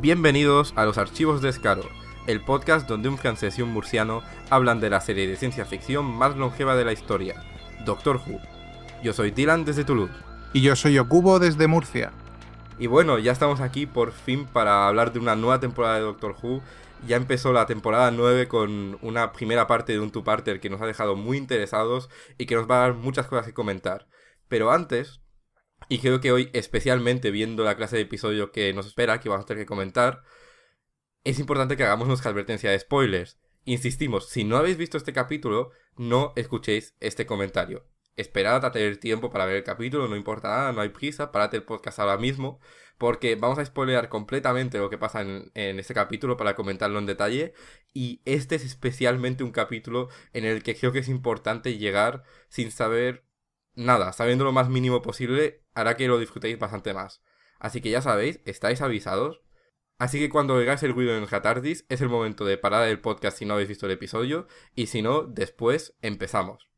Bienvenidos a Los Archivos de Escaro, el podcast donde un francés y un murciano hablan de la serie de ciencia ficción más longeva de la historia, Doctor Who. Yo soy Dylan desde Toulouse. Y yo soy Okubo desde Murcia. Y bueno, ya estamos aquí por fin para hablar de una nueva temporada de Doctor Who. Ya empezó la temporada 9 con una primera parte de un two-parter que nos ha dejado muy interesados y que nos va a dar muchas cosas que comentar. Pero antes, y creo que hoy especialmente viendo la clase de episodio que nos espera, que vamos a tener que comentar, es importante que hagamos nuestra advertencia de spoilers. Insistimos, si no habéis visto este capítulo, no escuchéis este comentario. Esperad a tener tiempo para ver el capítulo, no importa nada, no hay prisa, parad el podcast ahora mismo, porque vamos a spoilear completamente lo que pasa en este capítulo para comentarlo en detalle, y este es especialmente un capítulo en el que creo que es importante llegar sin saber nada, sabiendo lo más mínimo posible, hará que lo disfrutéis bastante más. Así que ya sabéis, estáis avisados. Así que cuando oigáis el ruido en el Catardis, es el momento de parar el podcast si no habéis visto el episodio, y si no, después empezamos.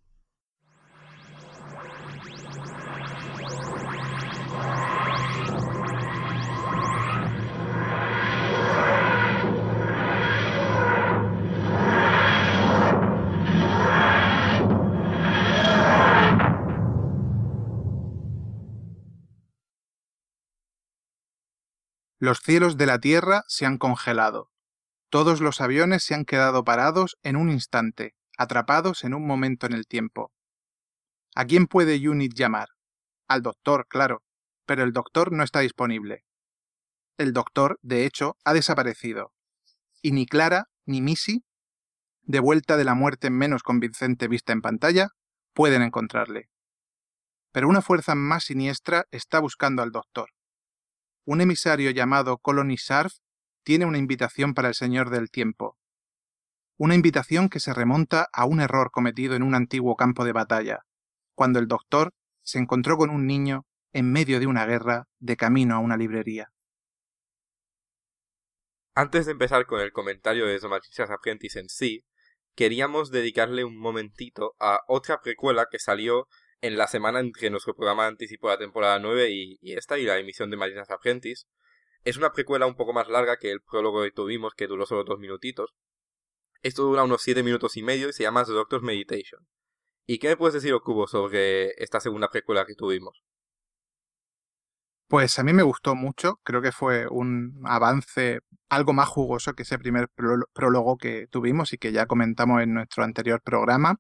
Los cielos de la Tierra se han congelado. Todos los aviones se han quedado parados en un instante, atrapados en un momento en el tiempo. ¿A quién puede UNIT llamar? Al doctor, claro, pero el doctor no está disponible. El doctor, de hecho, ha desaparecido. Y ni Clara ni Missy, de vuelta de la muerte menos convincente vista en pantalla, pueden encontrarle. Pero una fuerza más siniestra está buscando al doctor. Un emisario llamado Colony Sarf tiene una invitación para el Señor del Tiempo. Una invitación que se remonta a un error cometido en un antiguo campo de batalla, cuando el doctor se encontró con un niño en medio de una guerra de camino a una librería. Antes de empezar con el comentario de The Magician's Apprentice en sí, queríamos dedicarle un momentito a otra precuela que salió en la semana en que nuestro programa anticipó la temporada 9 y la emisión de Magician's Apprentice. Es una precuela un poco más larga que el prólogo que tuvimos, que duró solo 2 minutitos. Esto dura unos 7 minutos y medio y se llama The Doctor's Meditation. ¿Y qué me puedes decir, Okubo, sobre esta segunda precuela que tuvimos? Pues a mí me gustó mucho, creo que fue un avance algo más jugoso que ese primer prólogo que tuvimos y que ya comentamos en nuestro anterior programa.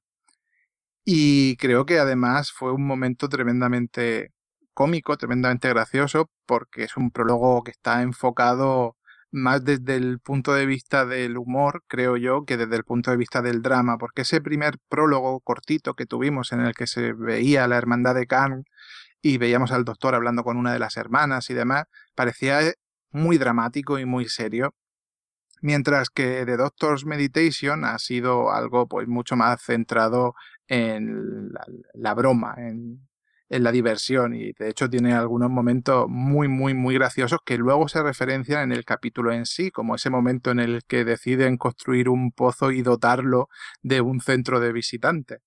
Y creo que además fue un momento tremendamente cómico, tremendamente gracioso, porque es un prólogo que está enfocado más desde el punto de vista del humor, creo yo, que desde el punto de vista del drama, porque ese primer prólogo cortito que tuvimos en el que se veía la hermandad de Kang y veíamos al doctor hablando con una de las hermanas y demás, parecía muy dramático y muy serio. Mientras que The Doctor's Meditation ha sido algo pues mucho más centrado en la broma, en la diversión, y de hecho tiene algunos momentos muy graciosos que luego se referencian en el capítulo en sí, como ese momento en el que deciden construir un pozo y dotarlo de un centro de visitantes.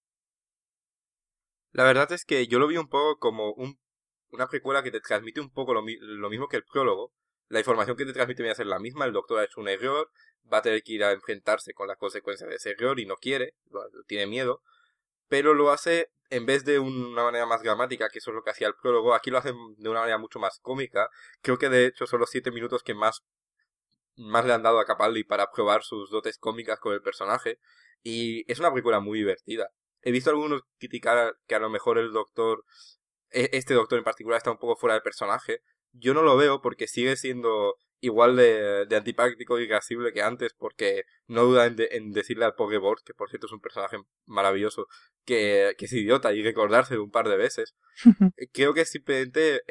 La verdad es que yo lo vi un poco como una precuela que te transmite un poco lo mismo que el prólogo. La información que te transmite viene a ser la misma, el doctor ha hecho un error, va a tener que ir a enfrentarse con las consecuencias de ese error y no quiere, tiene miedo, pero lo hace en vez de una manera más dramática, que eso es lo que hacía el prólogo, aquí lo hacen de una manera mucho más cómica. Creo que de hecho son los 7 minutos que más le han dado a Capaldi para probar sus dotes cómicas con el personaje, y es una película muy divertida. He visto a algunos criticar que a lo mejor el doctor, este doctor en particular, está un poco fuera del personaje. Yo no lo veo porque sigue siendo igual de antipático y irascible que antes, porque no duda en decirle al Pokéball, que por cierto es un personaje maravilloso, que es idiota, y recordárselo un par de veces. Creo que es simplemente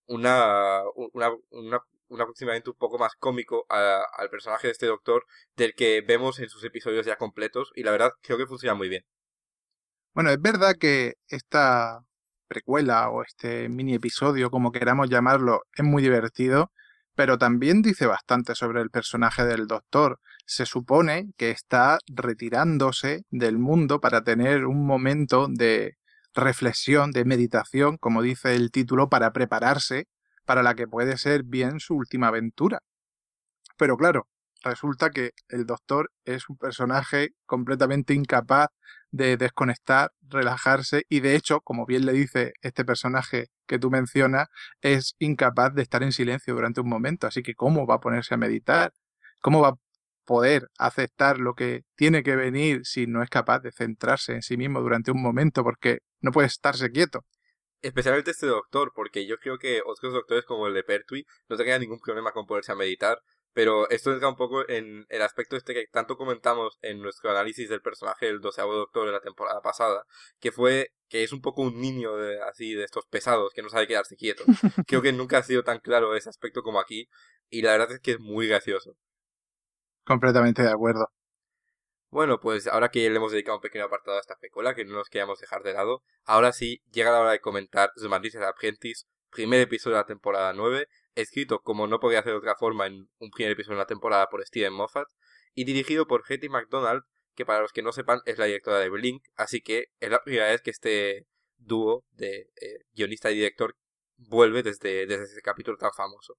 un aproximamiento un poco más cómico al personaje de este doctor del que vemos en sus episodios ya completos, y la verdad creo que funciona muy bien. Bueno, es verdad que esta precuela o este mini episodio, como queramos llamarlo, es muy divertido, pero también dice bastante sobre el personaje del doctor. Se supone que está retirándose del mundo para tener un momento de reflexión, de meditación, como dice el título, para prepararse para la que puede ser bien su última aventura. pero claro, resulta que el Doctor es un personaje completamente incapaz de desconectar, relajarse y de hecho, como bien le dice este personaje que tú mencionas, es incapaz de estar en silencio durante un momento. Así que ¿cómo va a ponerse a meditar? ¿Cómo va a poder aceptar lo que tiene que venir si no es capaz de centrarse en sí mismo durante un momento? Porque no puede estarse quieto. Especialmente este doctor, porque yo creo que otros doctores como el de Pertwee no tendrían ningún problema con ponerse a meditar, pero esto entra un poco en el aspecto este que tanto comentamos en nuestro análisis del personaje del 12º Doctor de la temporada pasada, que es un poco un niño así de estos pesados que no sabe quedarse quieto. Creo que nunca ha sido tan claro ese aspecto como aquí, y la verdad es que es muy gracioso. Completamente de acuerdo. Bueno, pues ahora que le hemos dedicado un pequeño apartado a esta película, que no nos queríamos dejar de lado, ahora sí llega la hora de comentar The Magician's Apprentice, primer episodio de la temporada 9, escrito como no podía hacer de otra forma en un primer episodio de la temporada por Steven Moffat, y dirigido por Hetty McDonald, que para los que no sepan es la directora de Blink, así que es la primera vez que este dúo de guionista y director vuelve desde ese capítulo tan famoso.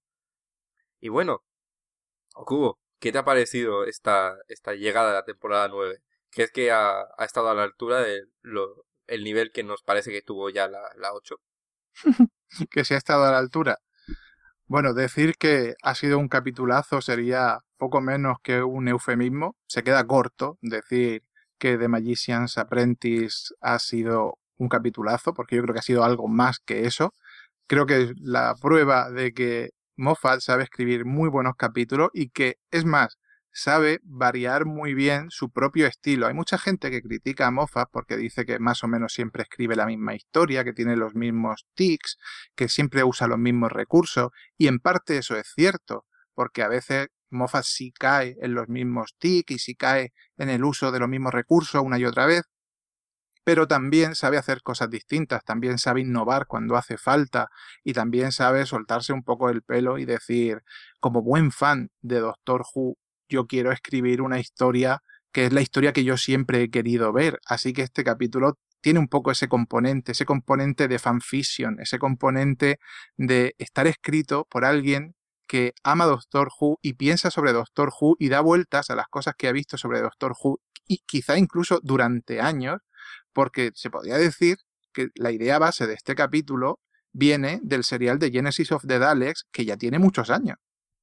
Y bueno, Okubo, ¿qué te ha parecido esta llegada de la temporada 9? ¿Crees que ha estado a la altura el nivel que nos parece que tuvo ya la 8? Que se ha estado a la altura. Bueno, decir que ha sido un capitulazo sería poco menos que un eufemismo. Se queda corto decir que The Magician's Apprentice ha sido un capitulazo, porque yo creo que ha sido algo más que eso. Creo que es la prueba de que Moffat sabe escribir muy buenos capítulos y que, es más, sabe variar muy bien su propio estilo. Hay mucha gente que critica a Moffat porque dice que más o menos siempre escribe la misma historia, que tiene los mismos tics, que siempre usa los mismos recursos, y en parte eso es cierto, porque a veces Moffat sí cae en los mismos tics y sí cae en el uso de los mismos recursos una y otra vez, pero también sabe hacer cosas distintas, también sabe innovar cuando hace falta y también sabe soltarse un poco el pelo y decir, como buen fan de Doctor Who, yo quiero escribir una historia que es la historia que yo siempre he querido ver, así que este capítulo tiene un poco ese componente de fanfiction, ese componente de estar escrito por alguien que ama Doctor Who y piensa sobre Doctor Who y da vueltas a las cosas que ha visto sobre Doctor Who y quizá incluso durante años, porque se podría decir que la idea base de este capítulo viene del serial de Genesis of the Daleks, que ya tiene muchos años.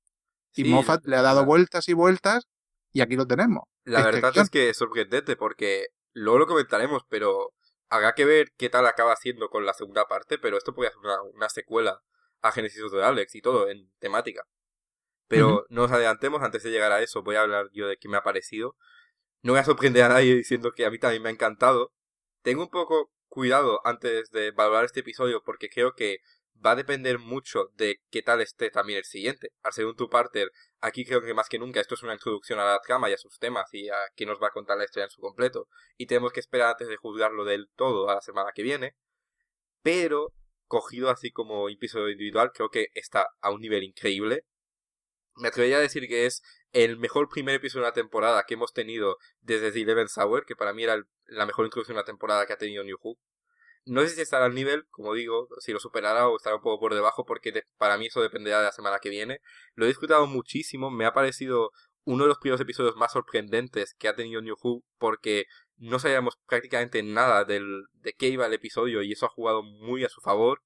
Y Sí, Moffat le ha dado vueltas y vueltas, y aquí lo tenemos. la Este verdad guión. es que es sorprendente porque luego lo comentaremos, pero habrá que ver qué tal acaba haciendo con la segunda parte, pero esto podría ser una secuela a Genesis of the Alex y todo en temática. Ujú. Pero no nos adelantemos, antes de llegar a eso voy a hablar yo de qué me ha parecido. No voy a sorprender a nadie diciendo que a mí también me ha encantado. Tengo un poco cuidado antes de valorar este episodio porque creo que va a depender mucho de qué tal esté también el siguiente. Al ser un two-parter, aquí creo que más que nunca esto es una introducción a la trama y a sus temas y a qué nos va a contar la historia en su completo. Y tenemos que esperar antes de juzgarlo del todo a la semana que viene. Pero, cogido así como episodio individual, creo que está a un nivel increíble. Me atrevería a decir que es el mejor primer episodio de una temporada que hemos tenido desde The Eleventh Hour, que para mí era la mejor introducción de una temporada que ha tenido New Who. No sé si estará al nivel, como digo, si lo superará o estará un poco por debajo, porque para mí eso dependerá de la semana que viene. Lo he disfrutado muchísimo, me ha parecido uno de los primeros episodios más sorprendentes que ha tenido New Who, porque no sabíamos prácticamente nada de qué iba el episodio y eso ha jugado muy a su favor.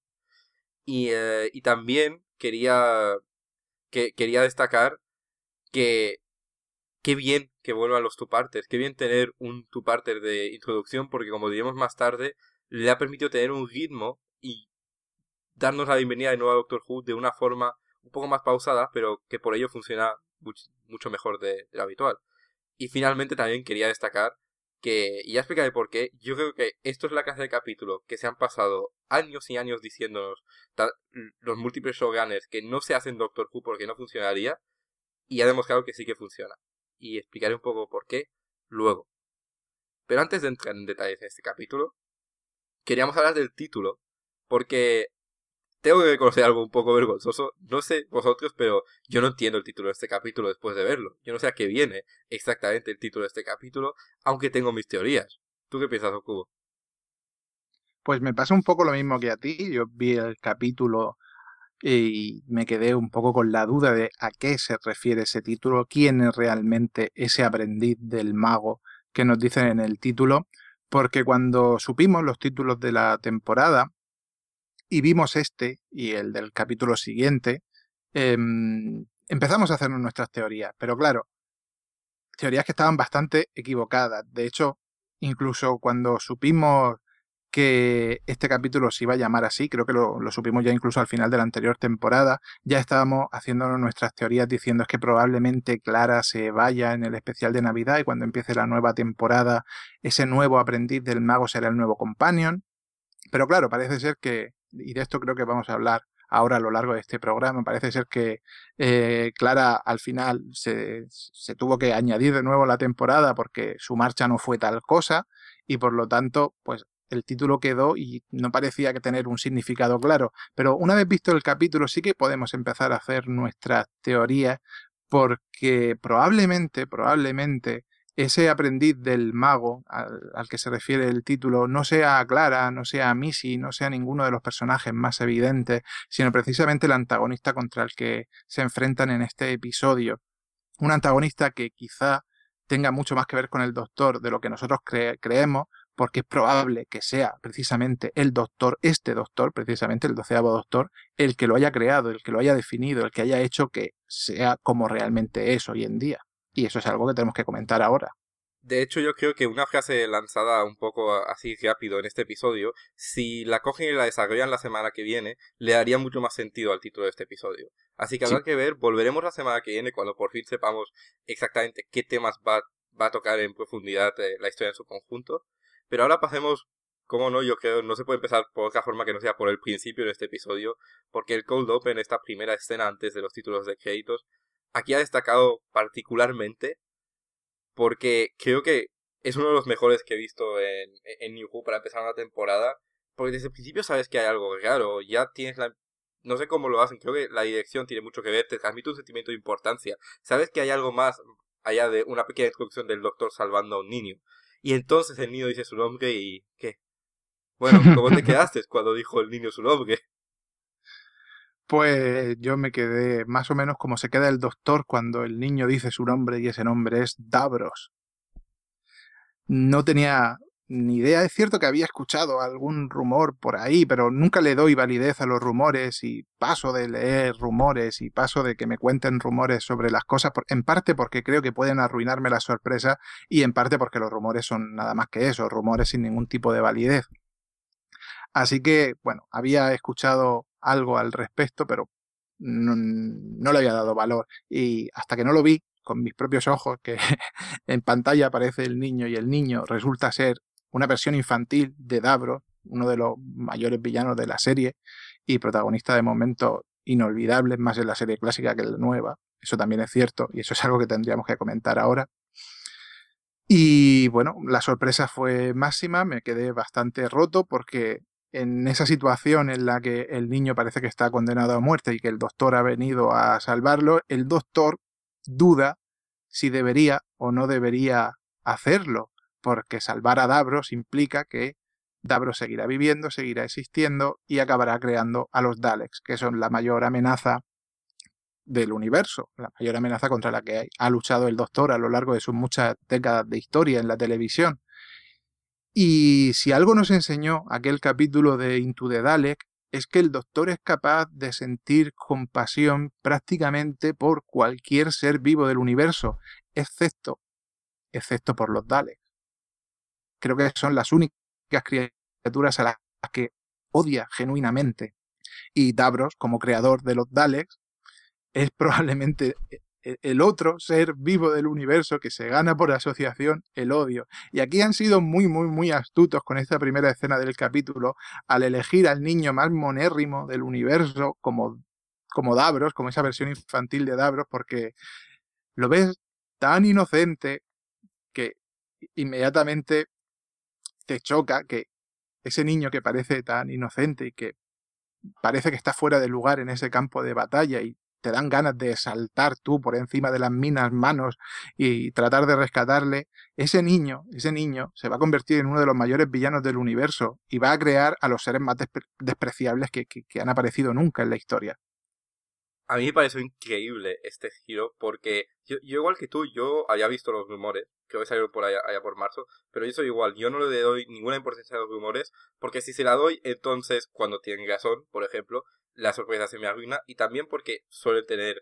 Y también quería destacar que qué bien que vuelvan los two-parters, qué bien tener un two-parter de introducción, porque como diremos más tarde, le ha permitido tener un ritmo y darnos la bienvenida de nuevo a Doctor Who de una forma un poco más pausada, pero que por ello funciona mucho mejor de lo habitual. Y finalmente también quería destacar que, y ya explicaré por qué, yo creo que esto es la clase de capítulo que se han pasado años y años diciéndonos los múltiples showrunners que no se hacen Doctor Who porque no funcionaría, y ha demostrado que sí que funciona. Y explicaré un poco por qué luego. Pero antes de entrar en detalles en este capítulo, queríamos hablar del título, porque tengo que reconocer algo un poco vergonzoso. No sé vosotros, pero yo no entiendo el título de este capítulo después de verlo. Yo no sé a qué viene exactamente el título de este capítulo, aunque tengo mis teorías. ¿Tú qué piensas, Okubo? Pues me pasa un poco lo mismo que a ti. Yo vi el capítulo y me quedé un poco con la duda de a qué se refiere ese título, quién es realmente ese aprendiz del mago que nos dicen en el título, porque cuando supimos los títulos de la temporada y vimos este y el del capítulo siguiente, empezamos a hacernos nuestras teorías, pero claro, teorías que estaban bastante equivocadas. De hecho, incluso cuando supimos que este capítulo se iba a llamar así, creo que lo supimos ya incluso al final de la anterior temporada, ya estábamos haciéndonos nuestras teorías diciendo es que probablemente Clara se vaya en el especial de Navidad y cuando empiece la nueva temporada ese nuevo aprendiz del mago será el nuevo companion. Pero claro, parece ser que, y de esto creo que vamos a hablar ahora a lo largo de este programa, parece ser que Clara al final se tuvo que añadir de nuevo la temporada porque su marcha no fue tal cosa y por lo tanto, pues el título quedó y no parecía que tener un significado claro. Pero una vez visto el capítulo sí que podemos empezar a hacer nuestras teorías porque probablemente ese aprendiz del mago al que se refiere el título no sea Clara, no sea Missy, no sea ninguno de los personajes más evidentes, sino precisamente el antagonista contra el que se enfrentan en este episodio. Un antagonista que quizá tenga mucho más que ver con el Doctor de lo que nosotros creemos, porque es probable que sea precisamente el Doctor, este Doctor, precisamente el 12º Doctor, el que lo haya creado, el que lo haya definido, el que haya hecho que sea como realmente es hoy en día. Y eso es algo que tenemos que comentar ahora. De hecho, yo creo que una frase lanzada un poco así rápido en este episodio, si la cogen y la desarrollan la semana que viene, le daría mucho más sentido al título de este episodio. Así que Sí. habrá que ver, volveremos la semana que viene cuando por fin sepamos exactamente qué temas va a tocar en profundidad la historia en su conjunto. Pero ahora pasemos, como no, yo creo, no se puede empezar por otra forma que no sea por el principio de este episodio, porque el Cold Open, esta primera escena antes de los títulos de créditos, aquí ha destacado particularmente porque creo que es uno de los mejores que he visto en New Who para empezar una temporada, porque desde el principio sabes que hay algo raro, ya tienes la... No sé cómo lo hacen, creo que la dirección tiene mucho que ver, te transmite un sentimiento de importancia, sabes que hay algo más allá de una pequeña introducción del doctor salvando a un niño, y entonces el niño dice su nombre y... ¿qué? Bueno, ¿cómo te quedaste cuando dijo el niño su nombre? Pues yo me quedé más o menos como se queda el Doctor cuando el niño dice su nombre y ese nombre es Davros. No tenía ni idea. Es cierto que había escuchado algún rumor por ahí, pero nunca le doy validez a los rumores y paso de leer rumores y paso de que me cuenten rumores sobre las cosas, en parte porque creo que pueden arruinarme la sorpresa y en parte porque los rumores son nada más que eso, rumores sin ningún tipo de validez. Así que, bueno, había escuchado algo al respecto, pero no le había dado valor. Y hasta que no lo vi con mis propios ojos, que en pantalla aparece el niño y el niño resulta ser una versión infantil de Davros, uno de los mayores villanos de la serie y protagonista de momentos inolvidables más en la serie clásica que en la nueva. Eso también es cierto y eso es algo que tendríamos que comentar ahora. Y bueno, la sorpresa fue máxima, me quedé bastante roto porque en esa situación en la que el niño parece que está condenado a muerte y que el doctor ha venido a salvarlo, el doctor duda si debería o no debería hacerlo, porque salvar a Davros implica que Davros seguirá viviendo, seguirá existiendo y acabará creando a los Daleks, que son la mayor amenaza del universo, la mayor amenaza contra la que ha luchado el Doctor a lo largo de sus muchas décadas de historia en la televisión. Y si algo nos enseñó aquel capítulo de Into the Dalek, es que el Doctor es capaz de sentir compasión prácticamente por cualquier ser vivo del universo, excepto, excepto por los Daleks. Creo que son las únicas criaturas a las que odia genuinamente. Y Davros, como creador de los Daleks, es probablemente el otro ser vivo del universo que se gana por asociación el odio. Y aquí han sido muy astutos con esta primera escena del capítulo al elegir al niño más monérrimo del universo como Davros, como esa versión infantil de Davros, porque lo ves tan inocente que inmediatamente te choca que ese niño que parece tan inocente y que parece que está fuera de lugar en ese campo de batalla y te dan ganas de saltar tú por encima de las minas manos y tratar de rescatarle, ese niño se va a convertir en uno de los mayores villanos del universo y va a crear a los seres más despreciables que han aparecido nunca en la historia. A mí me pareció increíble este giro porque yo igual que tú, yo había visto los rumores, creo que salieron por allá por marzo, pero yo soy igual, yo no le doy ninguna importancia a los rumores porque si se la doy, entonces cuando tienen razón, por ejemplo, la sorpresa se me arruina y también porque suelen tener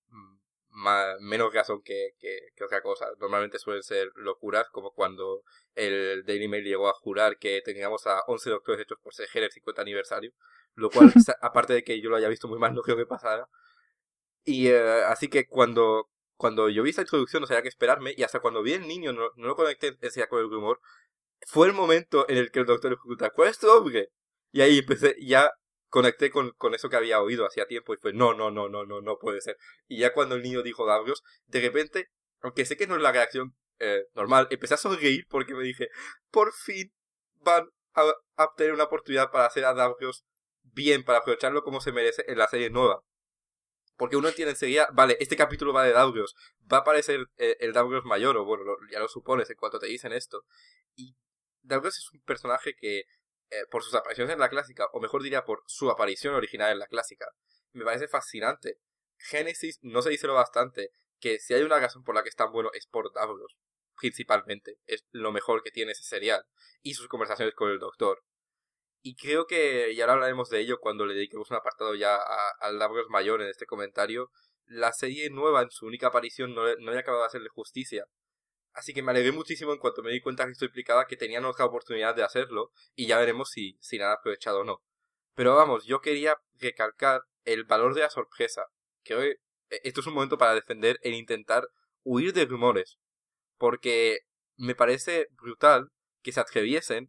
menos razón que otra cosa. Normalmente suelen ser locuras, como cuando el Daily Mail llegó a jurar que teníamos a 11 doctores hechos por CG en el 50 aniversario, lo cual, aparte de que yo lo haya visto muy mal, no creo que pasara. Y así que cuando yo vi esta introducción no sabía qué esperarme y hasta cuando vi el niño no lo conecté enseguida con el rumor. Fue el momento en el que el doctor le pregunta, ¿cuál es tu nombre? Y ahí empecé, ya conecté con eso que había oído hacía tiempo y fue, no puede ser. Y ya cuando el niño dijo Davros, de repente, aunque sé que no es la reacción normal, empecé a sonreír porque me dije, por fin van a tener una oportunidad para hacer a Davros bien, para aprovecharlo como se merece en la serie nueva. Porque uno entiende enseguida, vale, este capítulo va de Davros, va a aparecer el Davros mayor, o bueno, ya lo supones en cuanto te dicen esto. Y Davros es un personaje que, por sus apariciones en la clásica, o mejor diría por su aparición original en la clásica, me parece fascinante. Génesis no se dice lo bastante, que si hay una razón por la que es tan bueno es por Davros, principalmente. Es lo mejor que tiene ese serial. Y sus conversaciones con el Doctor. Y creo que, y ahora hablaremos de ello cuando le dediquemos un apartado ya al Davros mayor en este comentario, la serie nueva en su única aparición no le acabado de hacerle justicia. Así que me alegré muchísimo en cuanto me di cuenta que esto implicaba que tenían otra oportunidad de hacerlo y ya veremos si la han aprovechado o no. Pero vamos, yo quería recalcar el valor de la sorpresa. Creo que esto es un momento para defender e intentar huir de rumores. Porque me parece brutal que se atreviesen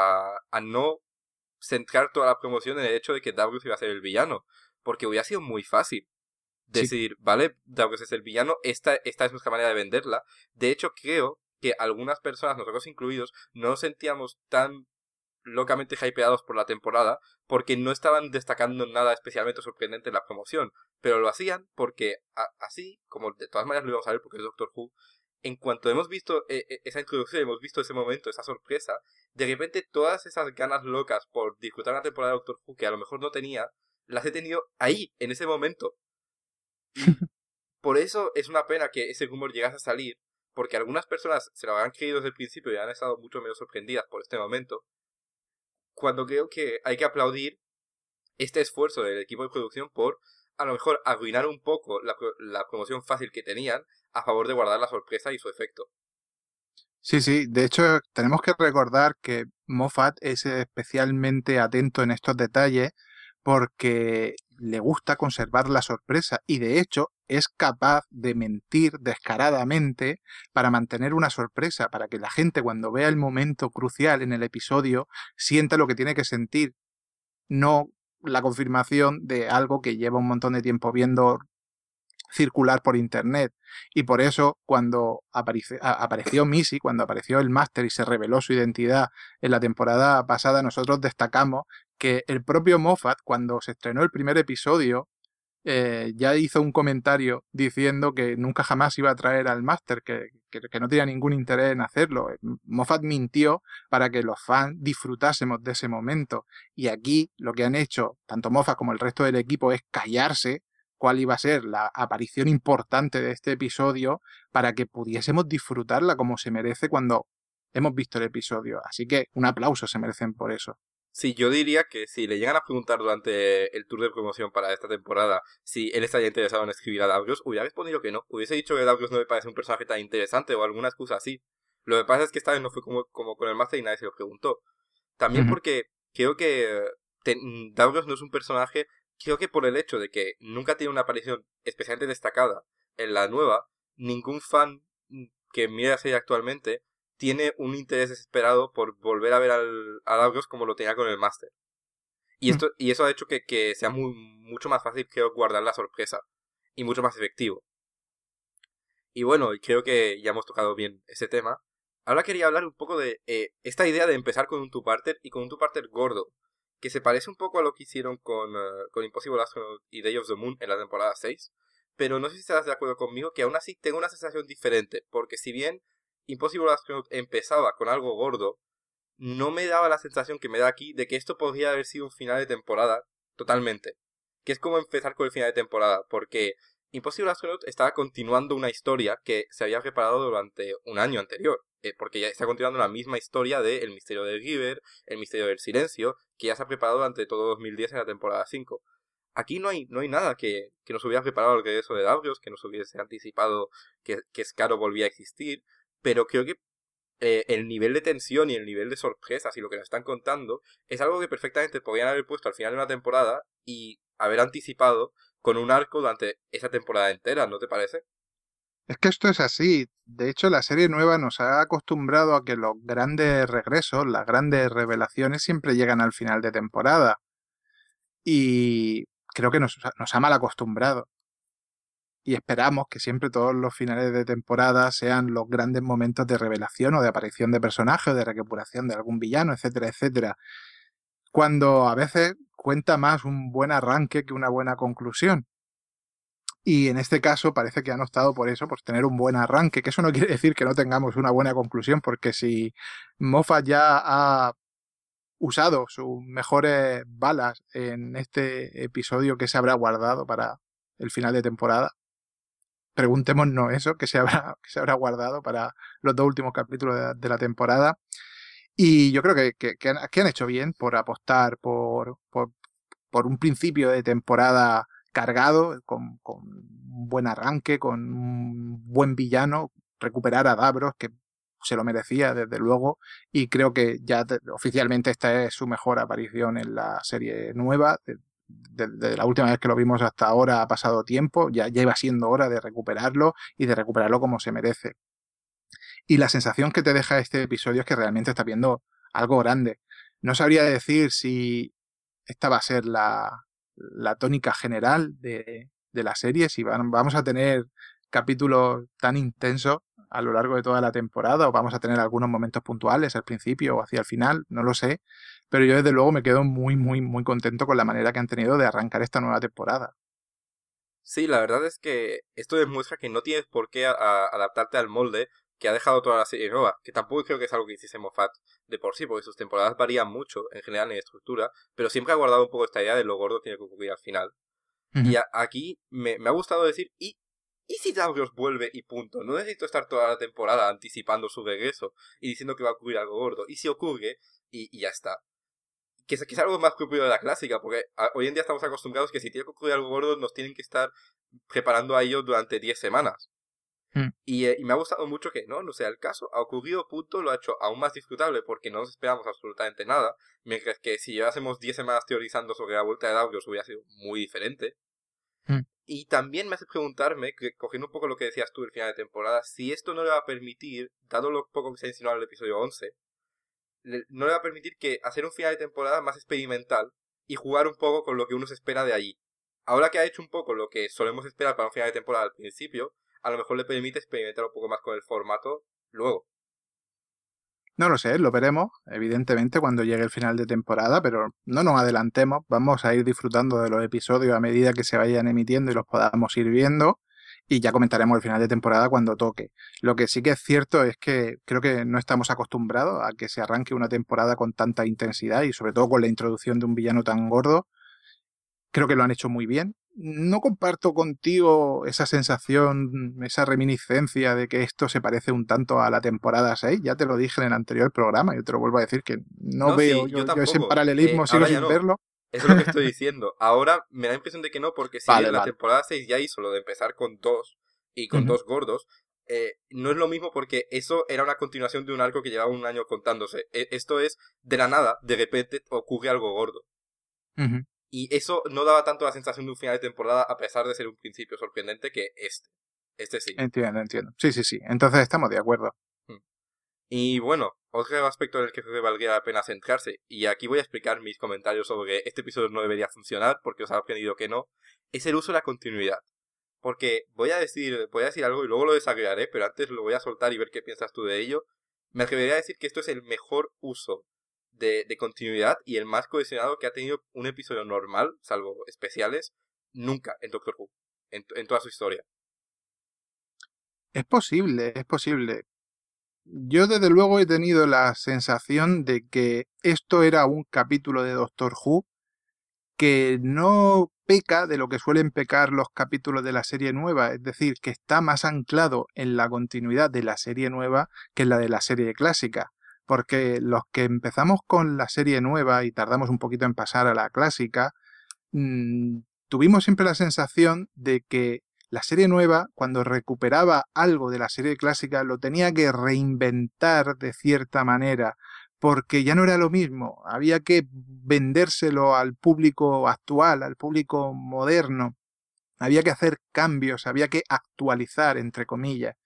a no centrar toda la promoción en el hecho de que Davros iba a ser el villano. Porque hubiera sido muy fácil Sí. decir, vale, Davros es el villano, esta es nuestra manera de venderla. De hecho, creo que algunas personas, nosotros incluidos, no nos sentíamos tan locamente hypeados por la temporada porque no estaban destacando nada especialmente sorprendente en la promoción. Pero lo hacían porque así, como de todas maneras lo íbamos a ver porque es Doctor Who, en cuanto hemos visto esa introducción, hemos visto ese momento, esa sorpresa, de repente todas esas ganas locas por disfrutar una temporada de Doctor Who que a lo mejor no tenía, las he tenido ahí, en ese momento. Y por eso es una pena que ese rumor llegase a salir, porque algunas personas se lo habrán creído desde el principio y han estado mucho menos sorprendidas por este momento, cuando creo que hay que aplaudir este esfuerzo del equipo de producción por, a lo mejor, arruinar un poco la promoción fácil que tenían a favor de guardar la sorpresa y su efecto. Sí, sí. De hecho, tenemos que recordar que Moffat es especialmente atento en estos detalles porque le gusta conservar la sorpresa y de hecho es capaz de mentir descaradamente para mantener una sorpresa, para que la gente cuando vea el momento crucial en el episodio sienta lo que tiene que sentir, no la confirmación de algo que lleva un montón de tiempo viendo circular por internet. Y por eso, cuando apareció Missy, cuando apareció el Máster y se reveló su identidad en la temporada pasada, nosotros destacamos que el propio Moffat, cuando se estrenó el primer episodio, ya hizo un comentario diciendo que nunca jamás iba a traer al Máster, que no tenía ningún interés en hacerlo. Moffat mintió para que los fans disfrutásemos de ese momento. Y aquí lo que han hecho, tanto Moffat como el resto del equipo, es callarse cuál iba a ser la aparición importante de este episodio para que pudiésemos disfrutarla como se merece cuando hemos visto el episodio. Así que un aplauso se merecen por eso. Sí, yo diría que si le llegan a preguntar durante el tour de promoción para esta temporada si él estaría interesado en escribir a Davros, hubiera respondido que no. Hubiese dicho que Davros no me parece un personaje tan interesante o alguna excusa así. Lo que pasa es que esta vez no fue como con el Master y nadie se lo preguntó. También Ujú. porque creo que Davros no es un personaje, creo que por el hecho de que nunca tiene una aparición especialmente destacada en la nueva, ningún fan que mire la serie actualmente tiene un interés desesperado por volver a ver a Davros como lo tenía con el Master. Y eso ha hecho que sea mucho más fácil, creo, guardar la sorpresa. Y mucho más efectivo. Y bueno, creo que ya hemos tocado bien ese tema. Ahora quería hablar un poco de esta idea de empezar con un two-parter y con un two-parter gordo. Que se parece un poco a lo que hicieron con Impossible Astronaut y Day of the Moon en la temporada 6. Pero no sé si estarás de acuerdo conmigo que aún así tengo una sensación diferente. Porque si bien Impossible Astronaut empezaba con algo gordo, no me daba la sensación que me da aquí de que esto podría haber sido un final de temporada totalmente. que es como empezar con el final de temporada, porque Impossible Astronaut estaba continuando una historia que se había preparado durante un año anterior, porque ya está continuando la misma historia de El misterio del Giver, El misterio del silencio, que ya se ha preparado durante todo 2010 en la temporada 5. Aquí no hay nada que nos hubiera preparado el regreso de Davrios, que nos hubiese anticipado que Scaro volvía a existir, pero creo que el nivel de tensión y el nivel de sorpresas y lo que nos están contando es algo que perfectamente podrían haber puesto al final de una temporada y haber anticipado con un arco durante esa temporada entera, ¿no te parece? Es que esto es así. De hecho, la serie nueva nos ha acostumbrado a que los grandes regresos, las grandes revelaciones siempre llegan al final de temporada. Y creo que nos ha mal acostumbrado. Y esperamos que siempre todos los finales de temporada sean los grandes momentos de revelación o de aparición de personajes o de recuperación de algún villano, etcétera, etcétera. Cuando a veces cuenta más un buen arranque que una buena conclusión. Y en este caso parece que han optado por eso, por tener un buen arranque, que eso no quiere decir que no tengamos una buena conclusión, porque si Moffat ya ha usado sus mejores balas en este episodio, que se habrá guardado para el final de temporada, preguntémonos eso, que se habrá guardado para los dos últimos capítulos de la temporada. Y yo creo que han hecho bien por apostar por un principio de temporada cargado, con un buen arranque, con un buen villano, recuperar a Davros, que se lo merecía desde luego, y creo que ya oficialmente esta es su mejor aparición en la serie nueva. Desde la última vez que lo vimos hasta ahora ha pasado tiempo, ya lleva siendo hora de recuperarlo y de recuperarlo como se merece. Y la sensación que te deja este episodio es que realmente estás viendo algo grande. No sabría decir si esta va a ser la tónica general de la serie, si vamos a tener capítulos tan intensos a lo largo de toda la temporada o vamos a tener algunos momentos puntuales al principio o hacia el final, no lo sé, pero yo desde luego me quedo muy, muy, muy contento con la manera que han tenido de arrancar esta nueva temporada. Sí, la verdad es que esto demuestra que no tienes por qué adaptarte al molde que ha dejado toda la serie nueva, que tampoco creo que es algo que hiciese Moffat de por sí, porque sus temporadas varían mucho en general en estructura, pero siempre ha guardado un poco esta idea de lo gordo que tiene que ocurrir al final. Y Ujú. aquí me ha gustado decir, ¿y si Davros vuelve y punto? No necesito estar toda la temporada anticipando su regreso y diciendo que va a ocurrir algo gordo. ¿Y si ocurre? Y ya está. Que es algo más propio de la clásica, porque hoy en día estamos acostumbrados que si tiene que ocurrir algo gordo nos tienen que estar preparando a ello durante 10 semanas. Mm. Y me ha gustado mucho que no sea el caso. Ha ocurrido, punto, lo ha hecho aún más disfrutable porque no nos esperamos absolutamente nada. Mientras que si llevásemos 10 semanas teorizando sobre la vuelta de Davros hubiera sido muy diferente. Mm. Y también me hace preguntarme, cogiendo un poco lo que decías tú del final de temporada, si esto no le va a permitir, dado lo poco que se ha insinuado en el episodio 11, no le va a permitir que hacer un final de temporada más experimental y jugar un poco con lo que uno se espera de allí. Ahora que ha hecho un poco lo que solemos esperar para un final de temporada al principio, a lo mejor le permite experimentar un poco más con el formato luego. No lo sé, lo veremos, evidentemente, cuando llegue el final de temporada, pero no nos adelantemos, vamos a ir disfrutando de los episodios a medida que se vayan emitiendo y los podamos ir viendo, y ya comentaremos el final de temporada cuando toque. Lo que sí que es cierto es que creo que no estamos acostumbrados a que se arranque una temporada con tanta intensidad y sobre todo con la introducción de un villano tan gordo. Creo que lo han hecho muy bien. No comparto contigo esa sensación, esa reminiscencia de que esto se parece un tanto a la temporada 6. Ya te lo dije en el anterior programa, yo te lo vuelvo a decir que no No, veo, sí, yo yo ese tampoco. paralelismo sigo Ahora ya sin no. verlo. Eso es lo que estoy diciendo. Ahora me da la impresión de que no, porque si Vale, bien la vale. temporada 6 ya hizo lo de empezar con dos y con Ujú, dos gordos, no es lo mismo porque eso era una continuación de un arco que llevaba un año contándose. Esto es, de la nada, de repente ocurre algo gordo. ujú. Y eso no daba tanto la sensación de un final de temporada a pesar de ser un principio sorprendente que este. Este sí. Entiendo, entiendo. Sí, sí, sí. Entonces estamos de acuerdo. Hmm. Y bueno, otro aspecto en el que creo que valdría la pena centrarse, y aquí voy a explicar mis comentarios sobre que este episodio no debería funcionar, porque os ha aprendido que no, es el uso de la continuidad. Porque voy a decir algo y luego lo desagregaré, pero antes lo voy a soltar y ver qué piensas tú de ello. Me atrevería a decir que esto es el mejor uso de continuidad y el más cohesionado que ha tenido un episodio normal, salvo especiales, nunca en Doctor Who, en toda su historia. Es posible, es posible. Yo desde luego he tenido la sensación de que esto era un capítulo de Doctor Who que no peca de lo que suelen pecar los capítulos de la serie nueva, es decir, que está más anclado en la continuidad de la serie nueva que en la de la serie clásica. Porque los que empezamos con la serie nueva y tardamos un poquito en pasar a la clásica, tuvimos siempre la sensación de que la serie nueva, cuando recuperaba algo de la serie clásica, lo tenía que reinventar de cierta manera, porque ya no era lo mismo, había que vendérselo al público actual, al público moderno, había que hacer cambios, había que actualizar, entre comillas.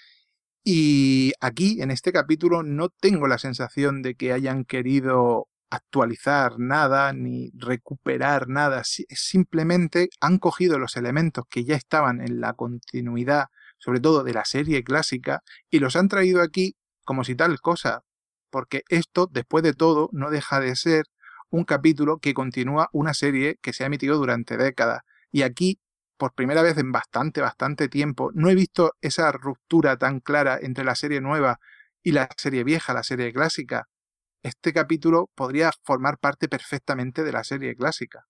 Y aquí, en este capítulo, no tengo la sensación de que hayan querido actualizar nada ni recuperar nada. Simplemente han cogido los elementos que ya estaban en la continuidad, sobre todo de la serie clásica, y los han traído aquí como si tal cosa. Porque esto, después de todo, no deja de ser un capítulo que continúa una serie que se ha emitido durante décadas. Y aquí, por primera vez en bastante tiempo, no he visto esa ruptura tan clara entre la serie nueva y la serie vieja, la serie clásica. Este capítulo podría formar parte perfectamente de la serie clásica.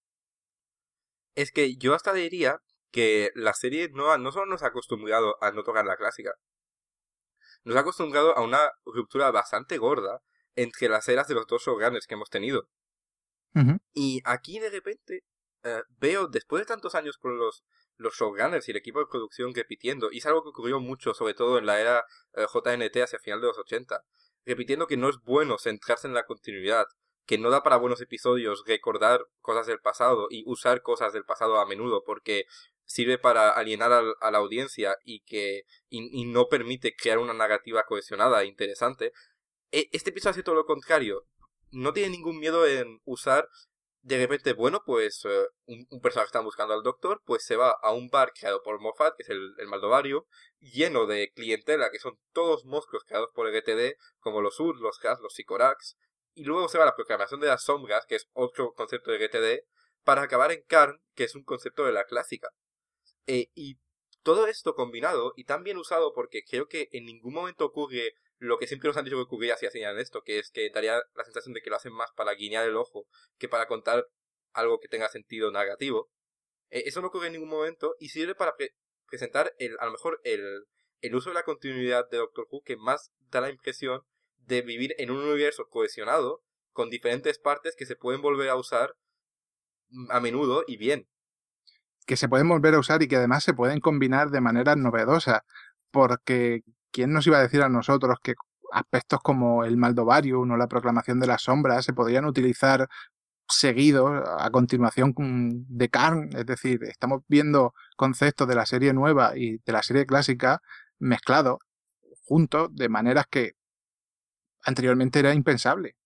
Es que yo hasta diría que la serie nueva no solo nos ha acostumbrado a no tocar la clásica, nos ha acostumbrado a una ruptura bastante gorda entre las eras de los dos showrunners que hemos tenido. Uh-huh. Y aquí de repente veo, después de tantos años con los showrunners y el equipo de producción repitiendo, y es algo que ocurrió mucho, sobre todo en la era JNT hacia final de los 80, repitiendo que no es bueno centrarse en la continuidad, que no da para buenos episodios recordar cosas del pasado y usar cosas del pasado a menudo, porque sirve para alienar a la audiencia y no permite crear una narrativa cohesionada e interesante. Este episodio hace todo lo contrario. No tiene ningún miedo en usar de repente, bueno, pues un personaje que está buscando al doctor, pues se va a un bar creado por Moffat, que es el Maldovario, lleno de clientela, que son todos monstruos creados por el ETD, como los Ud, los Has, los Sycorax, y luego se va a la proclamación de las sombras, que es otro concepto de ETD, para acabar en Karn, que es un concepto de la clásica. Y todo esto combinado y tan bien usado, porque creo que en ningún momento ocurre lo que siempre nos han dicho que ocurría si hacían esto, que es que daría la sensación de que lo hacen más para guiñar el ojo que para contar algo que tenga sentido negativo. Eso no ocurre en ningún momento y sirve para presentar a lo mejor el uso de la continuidad de Doctor Who que más da la impresión de vivir en un universo cohesionado con diferentes partes que se pueden volver a usar a menudo y bien. Que se pueden volver a usar y que además se pueden combinar de manera novedosa, porque ¿quién nos iba a decir a nosotros que aspectos como el Maldovarium o la proclamación de las sombras se podrían utilizar seguidos a continuación de Karn? Es decir, estamos viendo conceptos de la serie nueva y de la serie clásica mezclados juntos de maneras que anteriormente era impensable.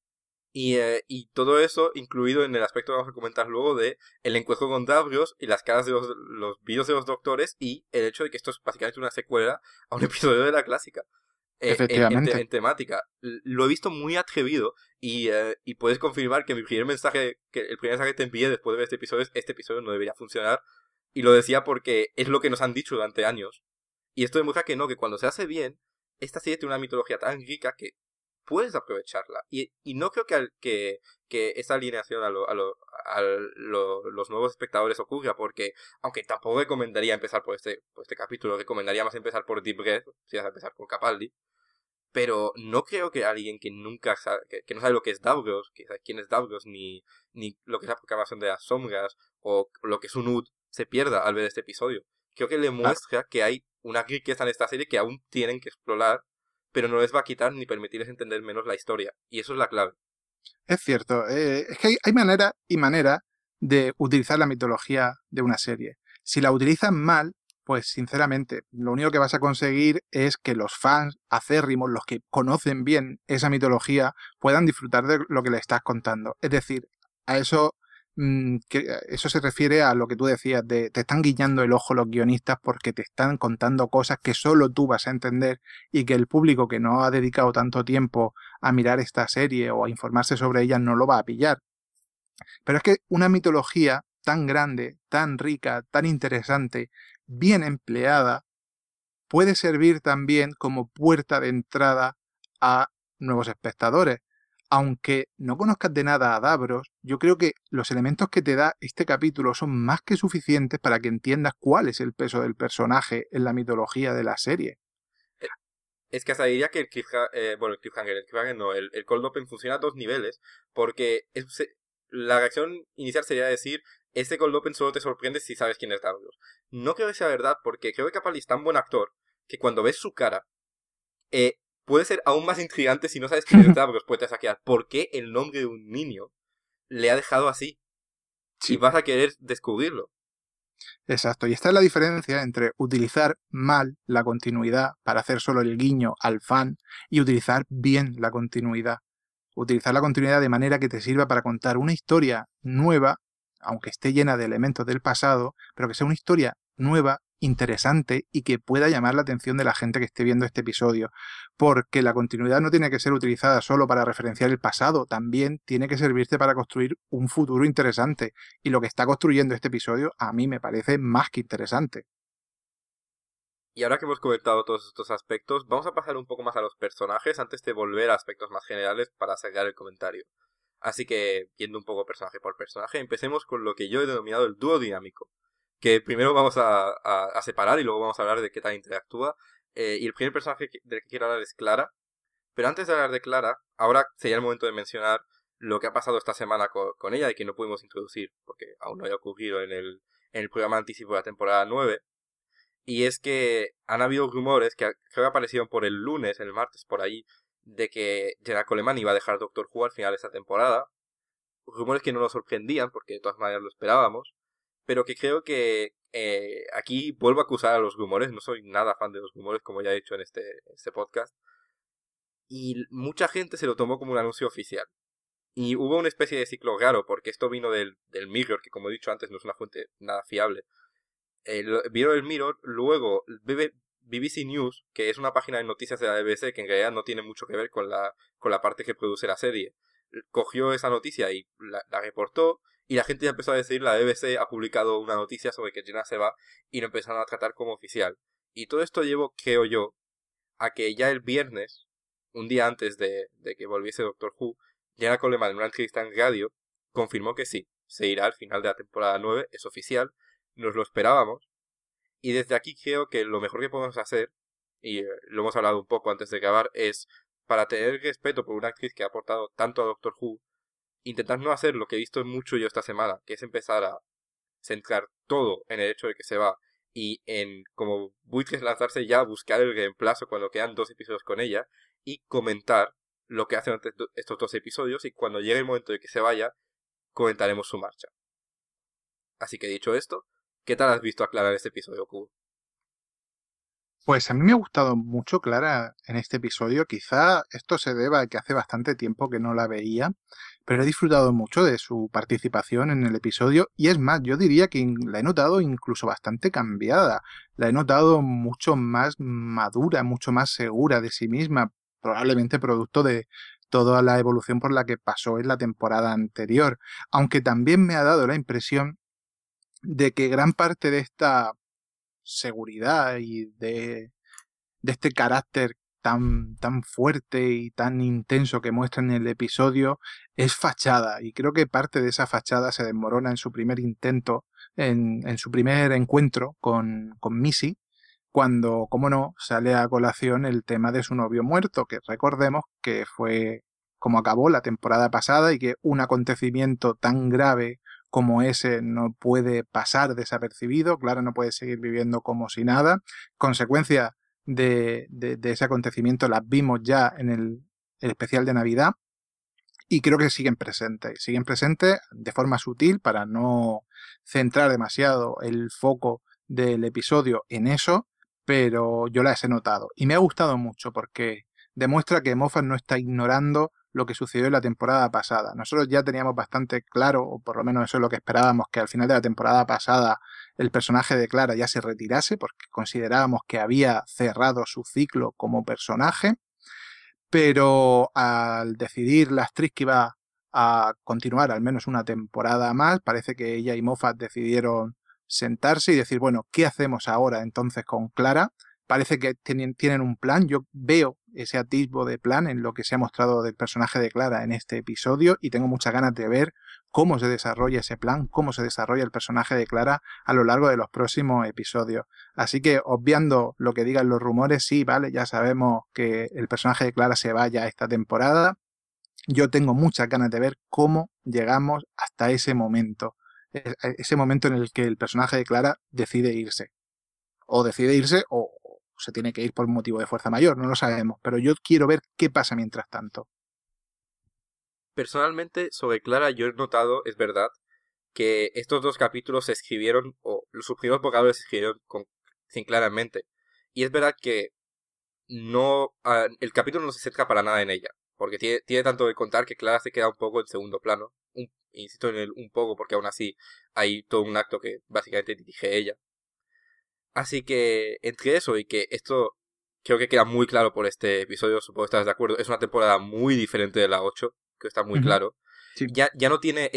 Y todo eso incluido en el aspecto que vamos a comentar luego de el encuentro con Davros y las caras de los vídeos de los doctores y el hecho de que esto es básicamente una secuela a un episodio de la clásica. Efectivamente. En temática. Lo he visto muy atrevido y puedes confirmar que el primer mensaje que te envié después de ver este episodio no debería funcionar. Y lo decía porque es lo que nos han dicho durante años. Y esto demuestra que no, que cuando se hace bien, esta serie tiene una mitología tan rica que puedes aprovecharla. Y no creo que esta alineación los nuevos espectadores ocurra, porque aunque tampoco recomendaría empezar por este capítulo, recomendaría más empezar por Deep Breath, si vas a empezar con Capaldi. Pero no creo que alguien que nunca sabe, que no sabe lo que es Davros, que sabe quién es Davros, ni lo que es la proclamación de las sombras, o lo que es un Ud, se pierda al ver este episodio. Creo que le Claro. muestra que hay una riqueza en esta serie que aún tienen que explorar, pero no les va a quitar ni permitirles entender menos la historia. Y eso es la clave. Es cierto. Es que hay manera y manera de utilizar la mitología de una serie. Si la utilizan mal, pues sinceramente, lo único que vas a conseguir es que los fans acérrimos, los que conocen bien esa mitología, puedan disfrutar de lo que le estás contando. Es decir, a eso, eso se refiere a lo que tú decías, de te están guiñando el ojo los guionistas porque te están contando cosas que solo tú vas a entender y que el público que no ha dedicado tanto tiempo a mirar esta serie o a informarse sobre ella no lo va a pillar. Pero es que una mitología tan grande, tan rica, tan interesante, bien empleada, puede servir también como puerta de entrada a nuevos espectadores. aunque no conozcas de nada a Davros, yo creo que los elementos que te da este capítulo son más que suficientes para que entiendas cuál es el peso del personaje en la mitología de la serie. Es que hasta diría que el cliffhanger no, el cold open funciona a dos niveles, porque la reacción inicial sería decir, este cold open solo te sorprende si sabes quién es Davros. No creo que sea verdad, porque creo que Capaldi es tan buen actor, que cuando ves su cara, puede ser aún más intrigante si no sabes quién es Davros, puedes saquear por qué el nombre de un niño le ha dejado así, y Sí. vas a querer descubrirlo. Exacto, y esta es la diferencia entre utilizar mal la continuidad para hacer solo el guiño al fan y utilizar bien la continuidad. Utilizar la continuidad de manera que te sirva para contar una historia nueva, aunque esté llena de elementos del pasado, pero que sea una historia nueva, interesante y que pueda llamar la atención de la gente que esté viendo este episodio. Porque la continuidad no tiene que ser utilizada solo para referenciar el pasado, también tiene que servirte para construir un futuro interesante. Y lo que está construyendo este episodio a mí me parece más que interesante. Y ahora que hemos comentado todos estos aspectos, vamos a pasar un poco más a los personajes antes de volver a aspectos más generales para sacar el comentario. Así que, yendo un poco personaje por personaje, empecemos con lo que yo he denominado el dúo dinámico. Que primero vamos a separar y luego vamos a hablar de qué tal interactúa. Y el primer personaje del que quiero hablar es Clara. Pero antes de hablar de Clara, ahora sería el momento de mencionar lo que ha pasado esta semana con ella y que no pudimos introducir, porque aún no había ocurrido en el programa anticipo de la temporada 9. Y es que han habido rumores que creo que aparecieron por el lunes, el martes, por ahí, de que Jenna Coleman iba a dejar Doctor Who al final de esta temporada. Rumores que no nos sorprendían, porque de todas maneras lo esperábamos, pero que creo que aquí vuelvo a acusar a los rumores. No soy nada fan de los rumores, como ya he dicho en este podcast. Y mucha gente se lo tomó como un anuncio oficial. Y hubo una especie de ciclo raro, porque esto vino del Mirror, que como he dicho antes no es una fuente nada fiable. Vieron el Mirror, luego BBC News, que es una página de noticias de la BBC que en realidad no tiene mucho que ver con la parte que produce la serie, cogió esa noticia y la reportó, y la gente ya empezó a decir, la BBC ha publicado una noticia sobre que Jenna se va, y lo empezaron a tratar como oficial. Y todo esto llevó, creo yo, a que ya el viernes, un día antes de que volviese Doctor Who, Jenna Coleman en una entrevista en radio confirmó que sí, se irá al final de la temporada 9, es oficial, nos lo esperábamos, y desde aquí creo que lo mejor que podemos hacer, y lo hemos hablado un poco antes de grabar, es, para tener respeto por una actriz que ha aportado tanto a Doctor Who, intentar no hacer lo que he visto mucho yo esta semana, que es empezar a centrar todo en el hecho de que se va, y en como buitres lanzarse ya a buscar el reemplazo cuando quedan 2 episodios con ella, y comentar lo que hacen estos 2 episodios, y cuando llegue el momento de que se vaya, comentaremos su marcha. Así que dicho esto, ¿qué tal has visto a Clara en este episodio, Q? Pues a mí me ha gustado mucho Clara en este episodio. Quizá esto se deba a que hace bastante tiempo que no la veía, pero he disfrutado mucho de su participación en el episodio y es más, yo diría que la he notado incluso bastante cambiada. La he notado mucho más madura, mucho más segura de sí misma, probablemente producto de toda la evolución por la que pasó en la temporada anterior, aunque también me ha dado la impresión de que gran parte de esta seguridad y de este carácter tan fuerte y tan intenso que muestra en el episodio es fachada. Y creo que parte de esa fachada se desmorona en su primer intento, en su primer encuentro con Missy, cuando, como no, sale a colación el tema de su novio muerto, que recordemos que fue como acabó la temporada pasada y que un acontecimiento tan grave como ese no puede pasar desapercibido, claro, no puede seguir viviendo como si nada. Consecuencia de ese acontecimiento las vimos ya en el especial de Navidad y creo que siguen presentes de forma sutil para no centrar demasiado el foco del episodio en eso, pero yo las he notado y me ha gustado mucho porque demuestra que Moffat no está ignorando lo que sucedió en la temporada pasada. Nosotros ya teníamos bastante claro, o por lo menos eso es lo que esperábamos, que al final de la temporada pasada el personaje de Clara ya se retirase porque considerábamos que había cerrado su ciclo como personaje, pero al decidir la actriz que iba a continuar al menos una temporada más, parece que ella y Moffat decidieron sentarse y decir, bueno, ¿qué hacemos ahora entonces con Clara? parece que tienen un plan. Yo veo ese atisbo de plan en lo que se ha mostrado del personaje de Clara en este episodio y tengo muchas ganas de ver cómo se desarrolla ese plan, cómo se desarrolla el personaje de Clara a lo largo de los próximos episodios. Así que, obviando lo que digan los rumores, sí, vale, ya sabemos que el personaje de Clara se vaya esta temporada. Yo tengo muchas ganas de ver cómo llegamos hasta ese momento. Ese momento en el que el personaje de Clara decide irse. O decide irse o se tiene que ir por un motivo de fuerza mayor, no lo sabemos. Pero yo quiero ver qué pasa mientras tanto. Personalmente, sobre Clara, yo he notado, es verdad, que estos 2 capítulos se escribieron, o sus primeros vocablos se escribieron sin claramente. Y es verdad que no el capítulo no se centra para nada en ella, porque tiene tanto de contar que Clara se queda un poco en segundo plano. Insisto en el un poco, porque aún así hay todo un acto que básicamente dirige ella. Así que entre eso y que esto creo que queda muy claro por este episodio, supongo que estás de acuerdo, es una temporada muy diferente de la 8, que está muy claro. Sí. Ya no tiene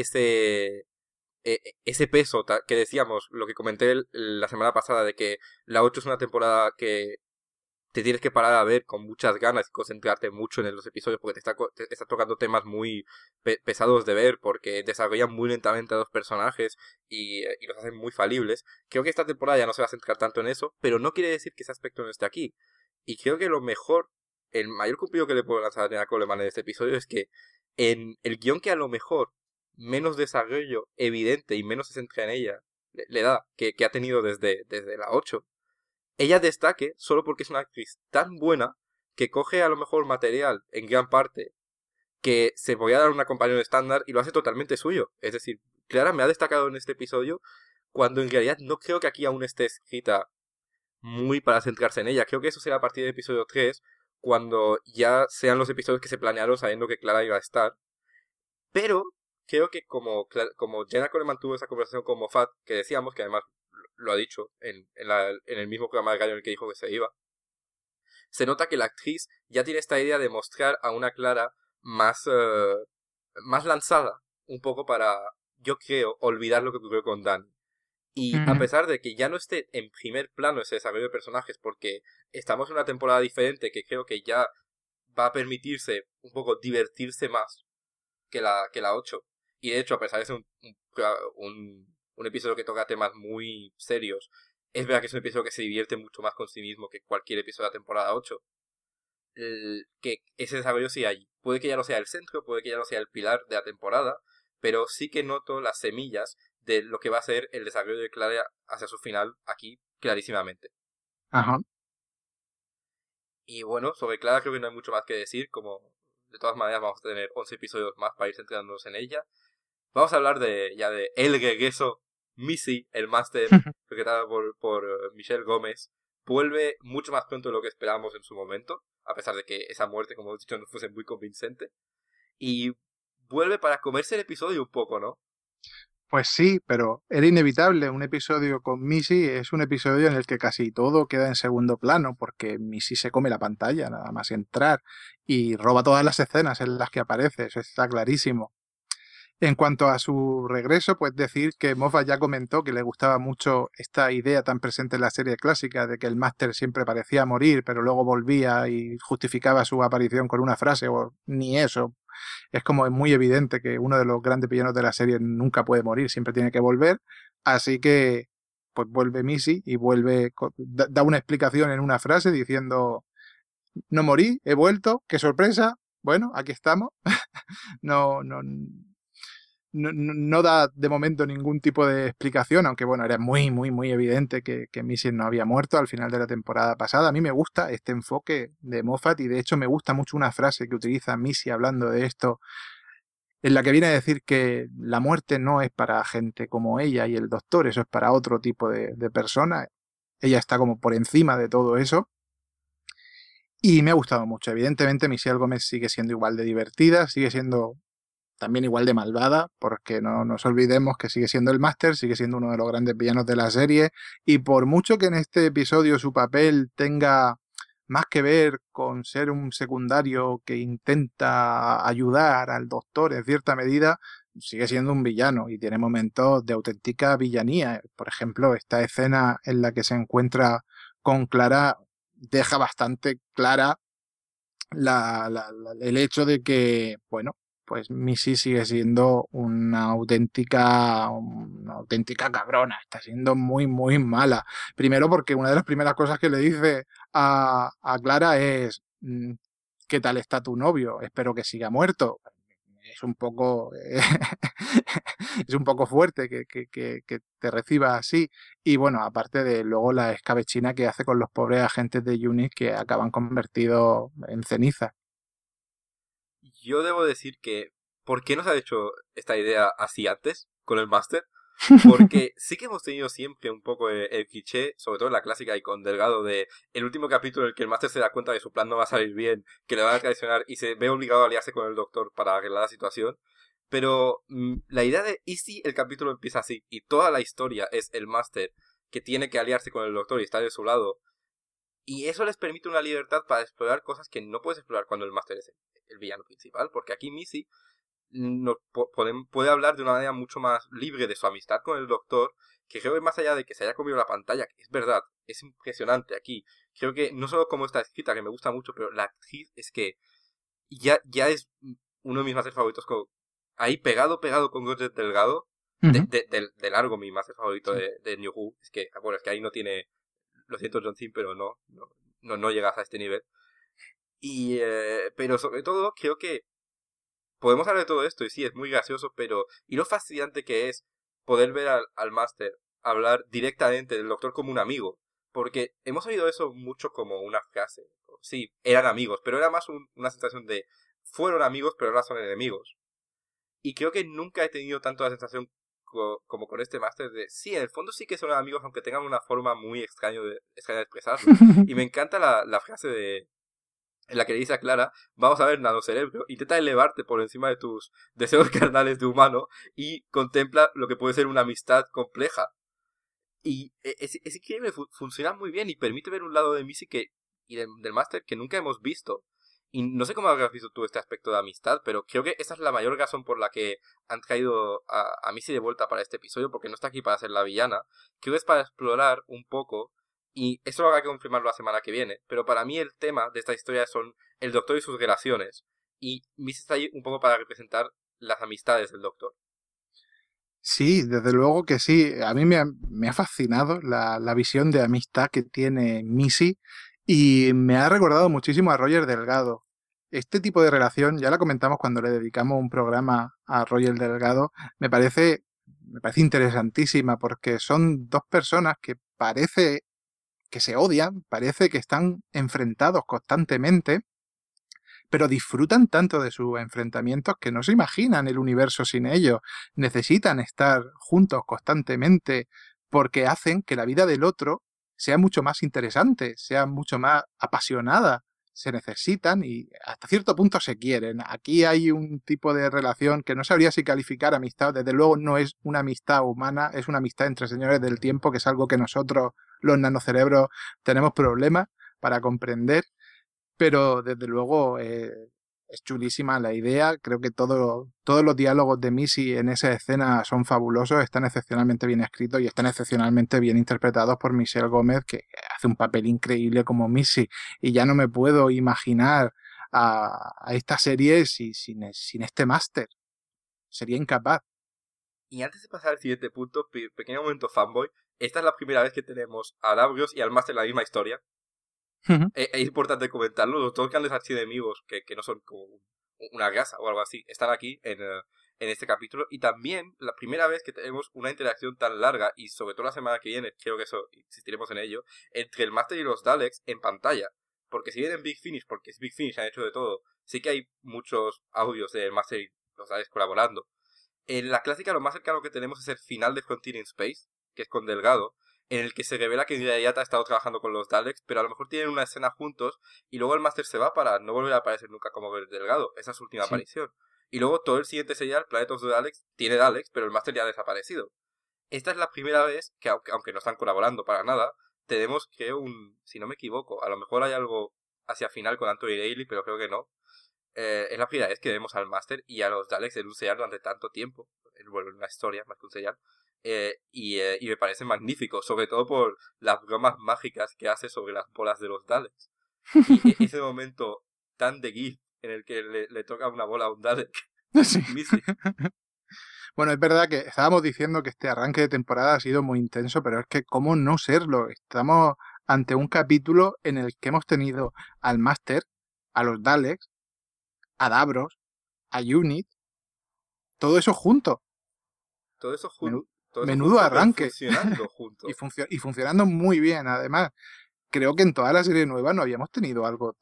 ese peso que decíamos, lo que comenté la semana pasada, de que la 8 es una temporada que te tienes que parar a ver con muchas ganas y concentrarte mucho en los episodios porque te está tocando temas muy pesados de ver, porque desarrollan muy lentamente a los personajes y los hacen muy falibles. Creo que esta temporada ya no se va a centrar tanto en eso, pero no quiere decir que ese aspecto no esté aquí. Y creo que el mayor cumplido que le puedo lanzar a Dana Coleman en este episodio es que en el guión que a lo mejor menos desarrollo evidente y menos se centra en ella le da, que ha tenido desde la 8, ella destaque solo porque es una actriz tan buena que coge a lo mejor material en gran parte que se podía dar una compañera estándar y lo hace totalmente suyo. Es decir, Clara me ha destacado en este episodio cuando en realidad no creo que aquí aún esté escrita muy para centrarse en ella. Creo que eso será a partir del episodio 3, cuando ya sean los episodios que se planearon sabiendo que Clara iba a estar. Pero creo que como Jenna Coleman tuvo esa conversación con Moffat, que decíamos, que además lo ha dicho en el mismo programa de radio en el que dijo que se iba, se nota que la actriz ya tiene esta idea de mostrar a una Clara más lanzada, un poco para, yo creo, olvidar lo que ocurrió con Dani. Y a pesar de que ya no esté en primer plano ese desarrollo de personajes, porque estamos en una temporada diferente que creo que ya va a permitirse un poco divertirse más que la 8. Y de hecho, a pesar de ser un episodio que toca temas muy serios, es verdad que es un episodio que se divierte mucho más con sí mismo que cualquier episodio de la temporada 8. Que ese desarrollo sí hay. Puede que ya no sea el centro, puede que ya no sea el pilar de la temporada, pero sí que noto las semillas de lo que va a ser el desarrollo de Clara hacia su final aquí clarísimamente. Ajá. Y bueno, sobre Clara creo que no hay mucho más que decir, como de todas maneras vamos a tener 11 episodios más para ir centrándonos en ella. Vamos a hablar ya de El Regreso. Missy, el máster, interpretado por Michelle Gómez, vuelve mucho más pronto de lo que esperábamos en su momento, a pesar de que esa muerte, como hemos dicho, no fuese muy convincente. Y vuelve para comerse el episodio un poco, ¿no? Pues sí, pero era inevitable. Un episodio con Missy es un episodio en el que casi todo queda en segundo plano, porque Missy se come la pantalla, nada más entrar, y roba todas las escenas en las que aparece, eso está clarísimo. En cuanto a su regreso, pues decir que Moffat ya comentó que le gustaba mucho esta idea tan presente en la serie clásica de que el máster siempre parecía morir, pero luego volvía y justificaba su aparición con una frase, o ni eso. Es como muy evidente que uno de los grandes villanos de la serie nunca puede morir, siempre tiene que volver. Así que, pues vuelve Missy y da una explicación en una frase diciendo: no morí, he vuelto, qué sorpresa, bueno, aquí estamos. No da de momento ningún tipo de explicación, aunque bueno, era muy, muy, muy evidente que Missy no había muerto al final de la temporada pasada. A mí me gusta este enfoque de Moffat y de hecho me gusta mucho una frase que utiliza Missy hablando de esto, en la que viene a decir que la muerte no es para gente como ella y el doctor, eso es para otro tipo de persona. Ella está como por encima de todo eso. Y me ha gustado mucho. Evidentemente, Michelle Gómez sigue siendo igual de divertida, sigue siendo también igual de malvada, porque no nos olvidemos que sigue siendo el máster, sigue siendo uno de los grandes villanos de la serie, y por mucho que en este episodio su papel tenga más que ver con ser un secundario que intenta ayudar al doctor en cierta medida, sigue siendo un villano y tiene momentos de auténtica villanía. Por ejemplo, esta escena en la que se encuentra con Clara deja bastante clara el hecho de que, bueno, pues Missy sigue siendo una auténtica cabrona, está siendo muy, muy mala. Primero porque una de las primeras cosas que le dice a Clara es, ¿qué tal está tu novio? Espero que siga muerto. Es un poco, es un poco fuerte que te reciba así. Y bueno, aparte de luego la escabechina que hace con los pobres agentes de UNIT que acaban convertidos en ceniza. Yo debo decir que, ¿por qué no se ha hecho esta idea así antes con el máster? Porque sí que hemos tenido siempre un poco el cliché, sobre todo en la clásica y con Delgado, de el último capítulo en el que el máster se da cuenta de que su plan no va a salir bien, que le van a traicionar y se ve obligado a aliarse con el doctor para arreglar la situación. Pero la idea de, ¿y si el capítulo empieza así? Y toda la historia es el máster que tiene que aliarse con el doctor y estar de su lado. Y eso les permite una libertad para explorar cosas que no puedes explorar cuando el máster es el villano principal. Porque aquí Missy puede hablar de una manera mucho más libre de su amistad con el doctor, que creo que más allá de que se haya comido la pantalla, que es verdad, es impresionante aquí. Creo que no solo como está escrita, que me gusta mucho, pero la actriz es que ya es uno de mis másteres favoritos. Ahí pegado con Roger Delgado, Ujú. de largo mi máster favorito Sí. de New Who. Es que, bueno, es que ahí no tiene, lo siento John Cena, pero no llegas a este nivel. Pero sobre todo creo que podemos hablar de todo esto y sí, es muy gracioso, pero y lo fascinante que es poder ver al máster hablar directamente del doctor como un amigo, porque hemos oído eso mucho como una frase. Sí, eran amigos, pero era más una sensación de fueron amigos, pero ahora son enemigos. Y creo que nunca he tenido tanto la sensación como con este máster de sí, en el fondo sí que son amigos, aunque tengan una forma muy extraña de expresarlo. Y me encanta la frase en la que le dice a Clara, vamos a ver, nanocerebro, intenta elevarte por encima de tus deseos carnales de humano y contempla lo que puede ser una amistad compleja. Y es increíble, funciona muy bien y permite ver un lado de Missy del máster que nunca hemos visto. Y no sé cómo habrás visto tú este aspecto de amistad, pero creo que esa es la mayor razón por la que han traído a Missy de vuelta para este episodio, porque no está aquí para ser la villana. Creo que es para explorar un poco, y eso habrá que confirmarlo la semana que viene, pero para mí el tema de esta historia son el doctor y sus relaciones. Y Missy está ahí un poco para representar las amistades del doctor. Sí, desde luego que sí. A mí me ha fascinado la visión de amistad que tiene Missy y me ha recordado muchísimo a Roger Delgado. Este tipo de relación, ya la comentamos cuando le dedicamos un programa a Roger Delgado, me parece interesantísima porque son dos personas que parece que se odian, parece que están enfrentados constantemente, pero disfrutan tanto de sus enfrentamientos que no se imaginan el universo sin ellos. Necesitan estar juntos constantemente porque hacen que la vida del otro sea mucho más interesante, sea mucho más apasionada. Se necesitan y hasta cierto punto se quieren. Aquí hay un tipo de relación que no sabría si calificar amistad. Desde luego no es una amistad humana, es una amistad entre señores del tiempo, que es algo que nosotros, los nanocerebros, tenemos problemas para comprender, pero desde luego es chulísima la idea. Creo que todos los diálogos de Missy en esa escena son fabulosos, están excepcionalmente bien escritos y están excepcionalmente bien interpretados por Michelle Gómez, que hace un papel increíble como Missy. Y ya no me puedo imaginar a esta serie sin este máster. Sería incapaz. Y antes de pasar al siguiente punto, pequeño momento fanboy, esta es la primera vez que tenemos a Davrios y al máster en la misma historia. Es importante comentarlo, los dos grandes archienemigos que no son como una raza o algo así, están aquí en este capítulo. Y también la primera vez que tenemos una interacción tan larga, y sobre todo la semana que viene, creo que eso insistiremos en ello, entre el Master y los Daleks en pantalla. Porque si bien en Big Finish, porque es Big Finish, han hecho de todo, sí que hay muchos audios del Master y los Daleks colaborando. En la clásica lo más cercano que tenemos es el final de Frontier in Space, que es con Delgado, en el que se revela que en realidad ha estado trabajando con los Daleks, pero a lo mejor tienen una escena juntos y luego el Máster se va para no volver a aparecer nunca como Delgado. Esa es su última Sí. aparición. Y luego todo el siguiente serial, Planet of the Daleks, tiene Daleks, pero el Máster ya ha desaparecido. Esta es la primera vez que, aunque no están colaborando para nada, tenemos, creo, si no me equivoco, a lo mejor hay algo hacia final con Anthony Daly, pero creo que no. Es la primera vez que vemos al Máster y a los Daleks en un serial durante tanto tiempo. Él vuelve una historia más que un serial. y me parece magnífico, sobre todo por las bromas mágicas que hace sobre las bolas de los Daleks. Y ese momento tan de GIF en el que le toca una bola a un Dalek. Sí. Missy. Bueno, es verdad que estábamos diciendo que este arranque de temporada ha sido muy intenso, pero es que cómo no serlo. Estamos ante un capítulo en el que hemos tenido al Master, a los Daleks, a Davros, a Unit, todo eso junto. Todo eso, Menú- todo eso Menudo junto, pero arranque. funcionando Y, junto. y funcionando muy bien. Además, creo que en toda la serie nueva no habíamos tenido algo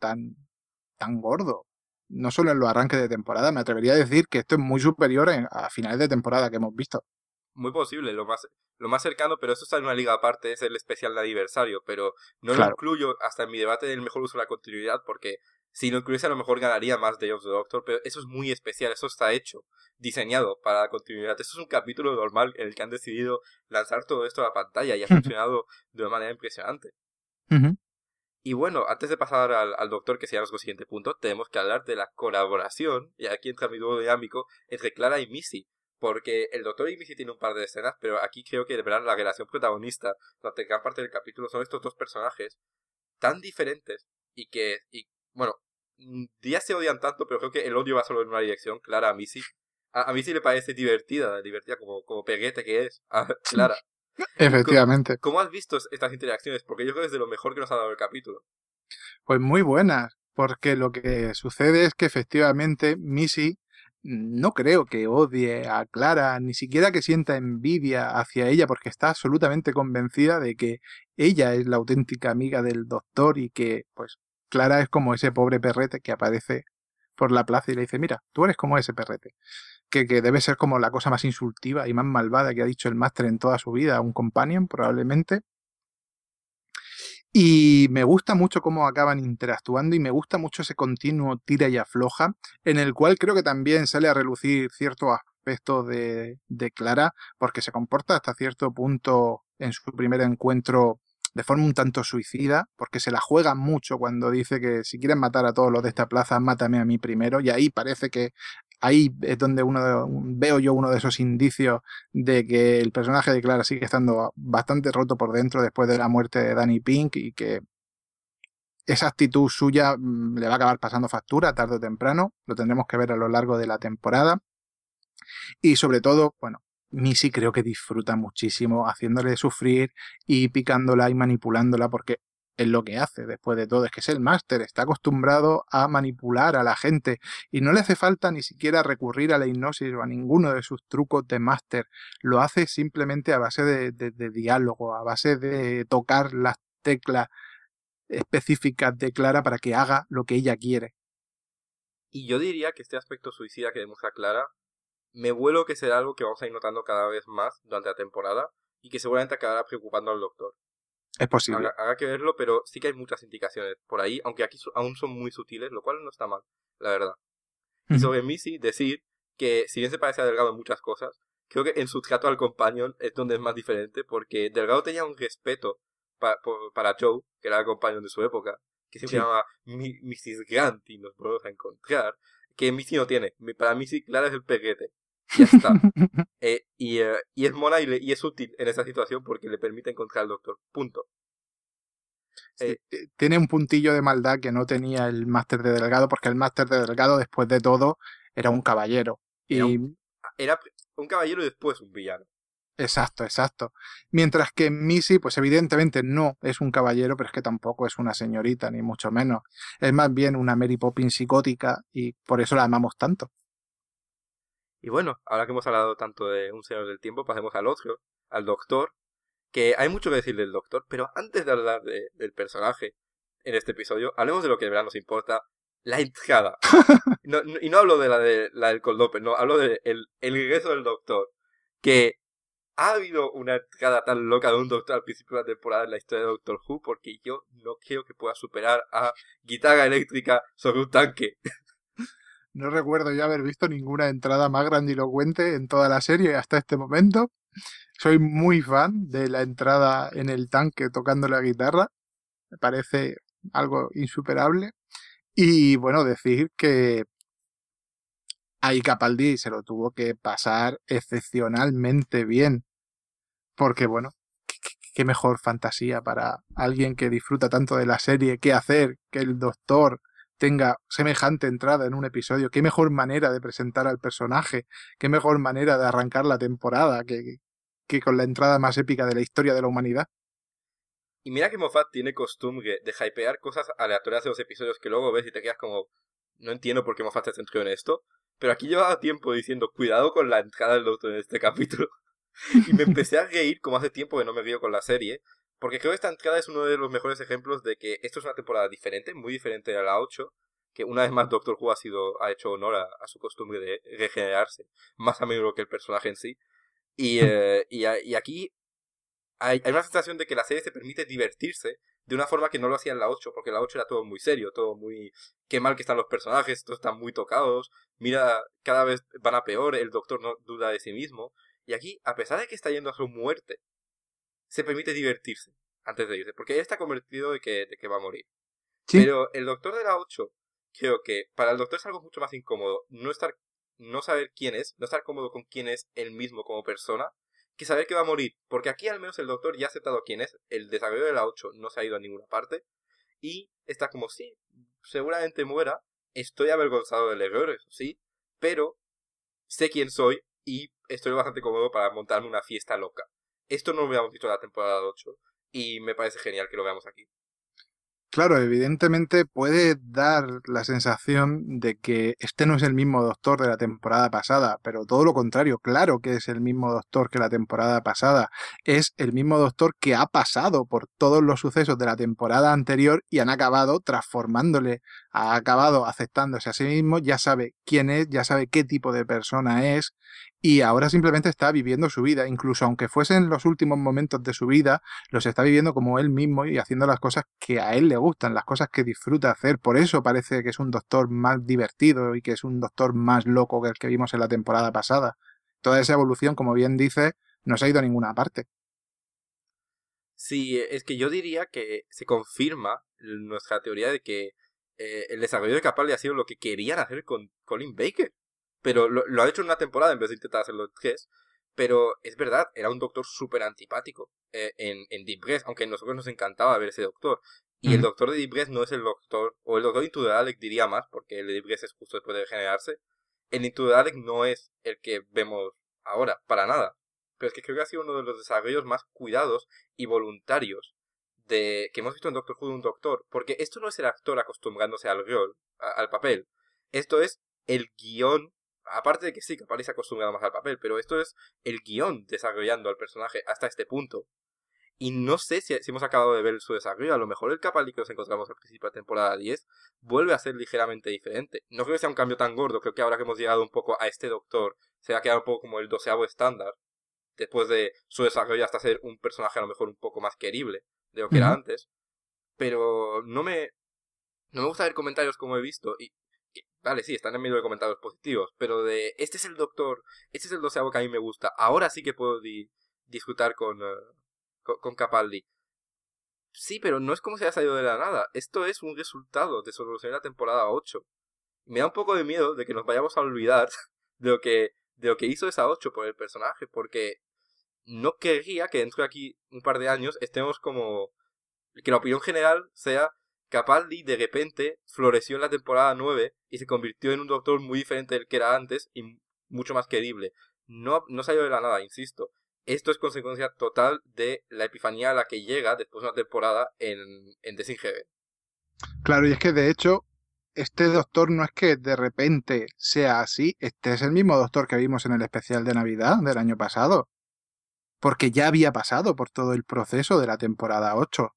tan gordo. No solo en los arranques de temporada, me atrevería a decir que esto es muy superior a finales de temporada que hemos visto. Muy posible, lo más cercano, pero eso está en una liga aparte, es el especial de aniversario, pero no lo Claro. incluyo hasta en mi debate del mejor uso de la continuidad, porque si lo incluyese a lo mejor ganaría más Day of the Doctor, pero eso es muy especial, eso está hecho, diseñado para la continuidad. Eso es un capítulo normal en el que han decidido lanzar todo esto a la pantalla y ha funcionado de una manera impresionante. Ujú. Y bueno, antes de pasar al Doctor, que sería nuestro siguiente punto, tenemos que hablar de la colaboración, y aquí entra mi dúo dinámico, entre Clara y Missy. Porque el Doctor y Missy tienen un par de escenas, pero aquí creo que de verdad la relación protagonista durante gran parte del capítulo son estos dos personajes tan diferentes bueno, ya se odian tanto, pero creo que el odio va solo en una dirección, Clara a Missy. A Missy le parece divertida como peguete que es, a Clara. Efectivamente. ¿Cómo has visto estas interacciones? Porque yo creo que es de lo mejor que nos ha dado el capítulo. Pues muy buenas, porque lo que sucede es que efectivamente Missy no creo que odie a Clara, ni siquiera que sienta envidia hacia ella, porque está absolutamente convencida de que ella es la auténtica amiga del doctor y que, pues, Clara es como ese pobre perrete que aparece por la plaza y le dice, mira, tú eres como ese perrete, que debe ser como la cosa más insultiva y más malvada que ha dicho el máster en toda su vida, un companion probablemente. Y me gusta mucho cómo acaban interactuando y me gusta mucho ese continuo tira y afloja, en el cual creo que también sale a relucir ciertos aspectos de Clara, porque se comporta hasta cierto punto en su primer encuentro de forma un tanto suicida, porque se la juega mucho cuando dice que si quieren matar a todos los de esta plaza, mátame a mí primero, y ahí parece que ahí es donde veo yo uno de esos indicios de que el personaje de Clara sigue estando bastante roto por dentro después de la muerte de Danny Pink y que esa actitud suya le va a acabar pasando factura tarde o temprano. Lo tendremos que ver a lo largo de la temporada. Y sobre todo, bueno, Missy creo que disfruta muchísimo haciéndole sufrir y picándola y manipulándola porque es lo que hace después de todo, es que es el máster, está acostumbrado a manipular a la gente y no le hace falta ni siquiera recurrir a la hipnosis o a ninguno de sus trucos de máster, lo hace simplemente a base de diálogo, a base de tocar las teclas específicas de Clara para que haga lo que ella quiere. Y yo diría que este aspecto suicida que demuestra Clara, me vuelo que será algo que vamos a ir notando cada vez más durante la temporada y que seguramente acabará preocupando al Doctor. Es posible. Habrá que verlo, pero sí que hay muchas indicaciones por ahí, aunque aquí aún son muy sutiles, lo cual no está mal, la verdad. Y sobre Missy, decir que si bien se parece a Delgado en muchas cosas, creo que en su trato al companion es donde es más diferente, porque Delgado tenía un respeto para Joe, que era el companion de su época, que siempre Sí. llamaba Mrs. Grant y nos volvemos a encontrar, que Missy no tiene. Para Missy, Clara es el peguete. Ya está. Y es mona y es útil en esa situación porque le permite encontrar al doctor. Punto. Sí, Eh, tiene un puntillo de maldad que no tenía el máster de Delgado, porque el máster de Delgado, después de todo, era un caballero. era Y era un caballero y después un villano. exacto, exacto. Mientras que Missy, pues evidentemente no es un caballero, pero es que tampoco es una señorita, ni mucho menos. Es más bien una Mary Poppins psicótica y por eso la amamos tanto. Y bueno, ahora que hemos hablado tanto de un señor del tiempo, pasemos al otro, al doctor, que hay mucho que decir del doctor, pero antes de hablar del personaje en este episodio, hablemos de lo que de verdad nos importa, la entrada. Y no hablo de la del Cold Open, no, hablo de el ingreso del doctor, que ha habido una entrada tan loca de un doctor al principio de la temporada en la historia de Doctor Who, porque yo no creo que pueda superar a guitarra eléctrica sobre un tanque. No recuerdo ya haber visto ninguna entrada más grandilocuente en toda la serie hasta este momento. Soy muy fan de la entrada en el tanque tocando la guitarra. Me parece algo insuperable. Y bueno, decir que a Capaldi se lo tuvo que pasar excepcionalmente bien. porque bueno, qué mejor fantasía para alguien que disfruta tanto de la serie, qué hacer que el doctor tenga semejante entrada en un episodio, qué mejor manera de presentar al personaje, qué mejor manera de arrancar la temporada que con la entrada más épica de la historia de la humanidad. Y mira que Moffat tiene costumbre de hypear cosas aleatorias de los episodios que luego ves y te quedas como... No entiendo por qué Moffat se centró en esto. Pero aquí llevaba tiempo diciendo, cuidado con la entrada del doctor en este capítulo. Y me empecé a reír, como hace tiempo que no me río con la serie. Porque creo que esta entrada es uno de los mejores ejemplos de que esto es una temporada diferente, muy diferente a la 8. Que una vez más Doctor Who ha hecho honor a su costumbre de regenerarse. Más a menudo que el personaje en sí. Y aquí hay una sensación de que la serie se permite divertirse de una forma que no lo hacía en la 8, porque en la 8 era todo muy serio, todo muy... Qué mal que están los personajes, todos están muy tocados, mira, cada vez van a peor, el doctor no duda de sí mismo. Y aquí, a pesar de que está yendo a su muerte, se permite divertirse antes de irse, porque él está convencido de que va a morir. Sí, Pero el doctor de la 8, creo que para el doctor es algo mucho más incómodo no saber quién es, no estar cómodo con quién es él mismo como persona, que saber que va a morir. Porque aquí al menos el doctor ya ha aceptado quién es, el desarrollo de la 8 no se ha ido a ninguna parte, y está como, sí, seguramente muera, estoy avergonzado del error, eso sí, pero sé quién soy y estoy bastante cómodo para montarme una fiesta loca. Esto no lo habíamos visto en la temporada 8 y me parece genial que lo veamos aquí. claro, evidentemente puede dar la sensación de que este no es el mismo doctor de la temporada pasada, pero todo lo contrario, claro que es el mismo doctor que la temporada pasada. Es el mismo doctor que ha pasado por todos los sucesos de la temporada anterior y han acabado transformándole, ha acabado aceptándose a sí mismo, ya sabe quién es, ya sabe qué tipo de persona es y ahora simplemente está viviendo su vida, incluso aunque fuesen los últimos momentos de su vida los está viviendo como él mismo y haciendo las cosas que a él le gustan, las cosas que disfruta hacer. Por eso parece que es un doctor más divertido y que es un doctor más loco que el que vimos en la temporada pasada. Toda esa evolución, como bien dice, no se ha ido a ninguna parte. Sí, es que yo diría que se confirma nuestra teoría de que el desarrollo de Capaldi ha sido lo que querían hacer con Colin Baker. Pero lo ha hecho en una temporada en vez de intentar hacerlo en tres. Pero es verdad, era un doctor súper antipático en Deep Breath, aunque a nosotros nos encantaba ver ese doctor. Y el Mm. doctor de Deep Breath no es el doctor, o el doctor de Into the Dalek diría más, porque el de Deep Breath es justo después de regenerarse. El Into the Dalek no es el que vemos ahora, para nada. Pero es que creo que ha sido uno de los desarrollos más cuidados y voluntarios que hemos visto en Doctor Who de un doctor. Porque esto no es el actor acostumbrándose al rol, al papel. Esto es el guión. Aparte de que sí, que aparece acostumbrado más al papel, pero esto es el guión desarrollando al personaje hasta este punto. Y no sé si hemos acabado de ver su desarrollo. A lo mejor el Capaldi que nos encontramos al principio de temporada 10 vuelve a ser ligeramente diferente. No creo que sea un cambio tan gordo. Creo que ahora que hemos llegado un poco a este doctor, se va a quedar un poco como el 12avo estándar. Después de su desarrollo hasta ser un personaje a lo mejor un poco más querible de lo que era Ujú. antes. Pero no me gusta ver comentarios como he visto. Vale, sí, están en medio de comentarios positivos. Pero de este es el doctor, este es el 12avo que a mí me gusta. Ahora sí que puedo disfrutar con Capaldi. Sí, pero no es como se haya salido de la nada. Esto es un resultado de su evolución en la temporada 8. Me da un poco de miedo de que nos vayamos a olvidar de lo que hizo esa 8 por el personaje, porque no querría que dentro de aquí un par de años estemos como... Que la opinión general sea Capaldi de repente floreció en la temporada 9 y se convirtió en un doctor muy diferente del que era antes y mucho más querible. No salió de la nada, insisto. Esto es consecuencia total de la epifanía a la que llega después de una temporada en The Sin Heaven. Claro, y es que de hecho, este doctor no es que de repente sea así, este es el mismo doctor que vimos en el especial de Navidad del año pasado, porque ya había pasado por todo el proceso de la temporada 8.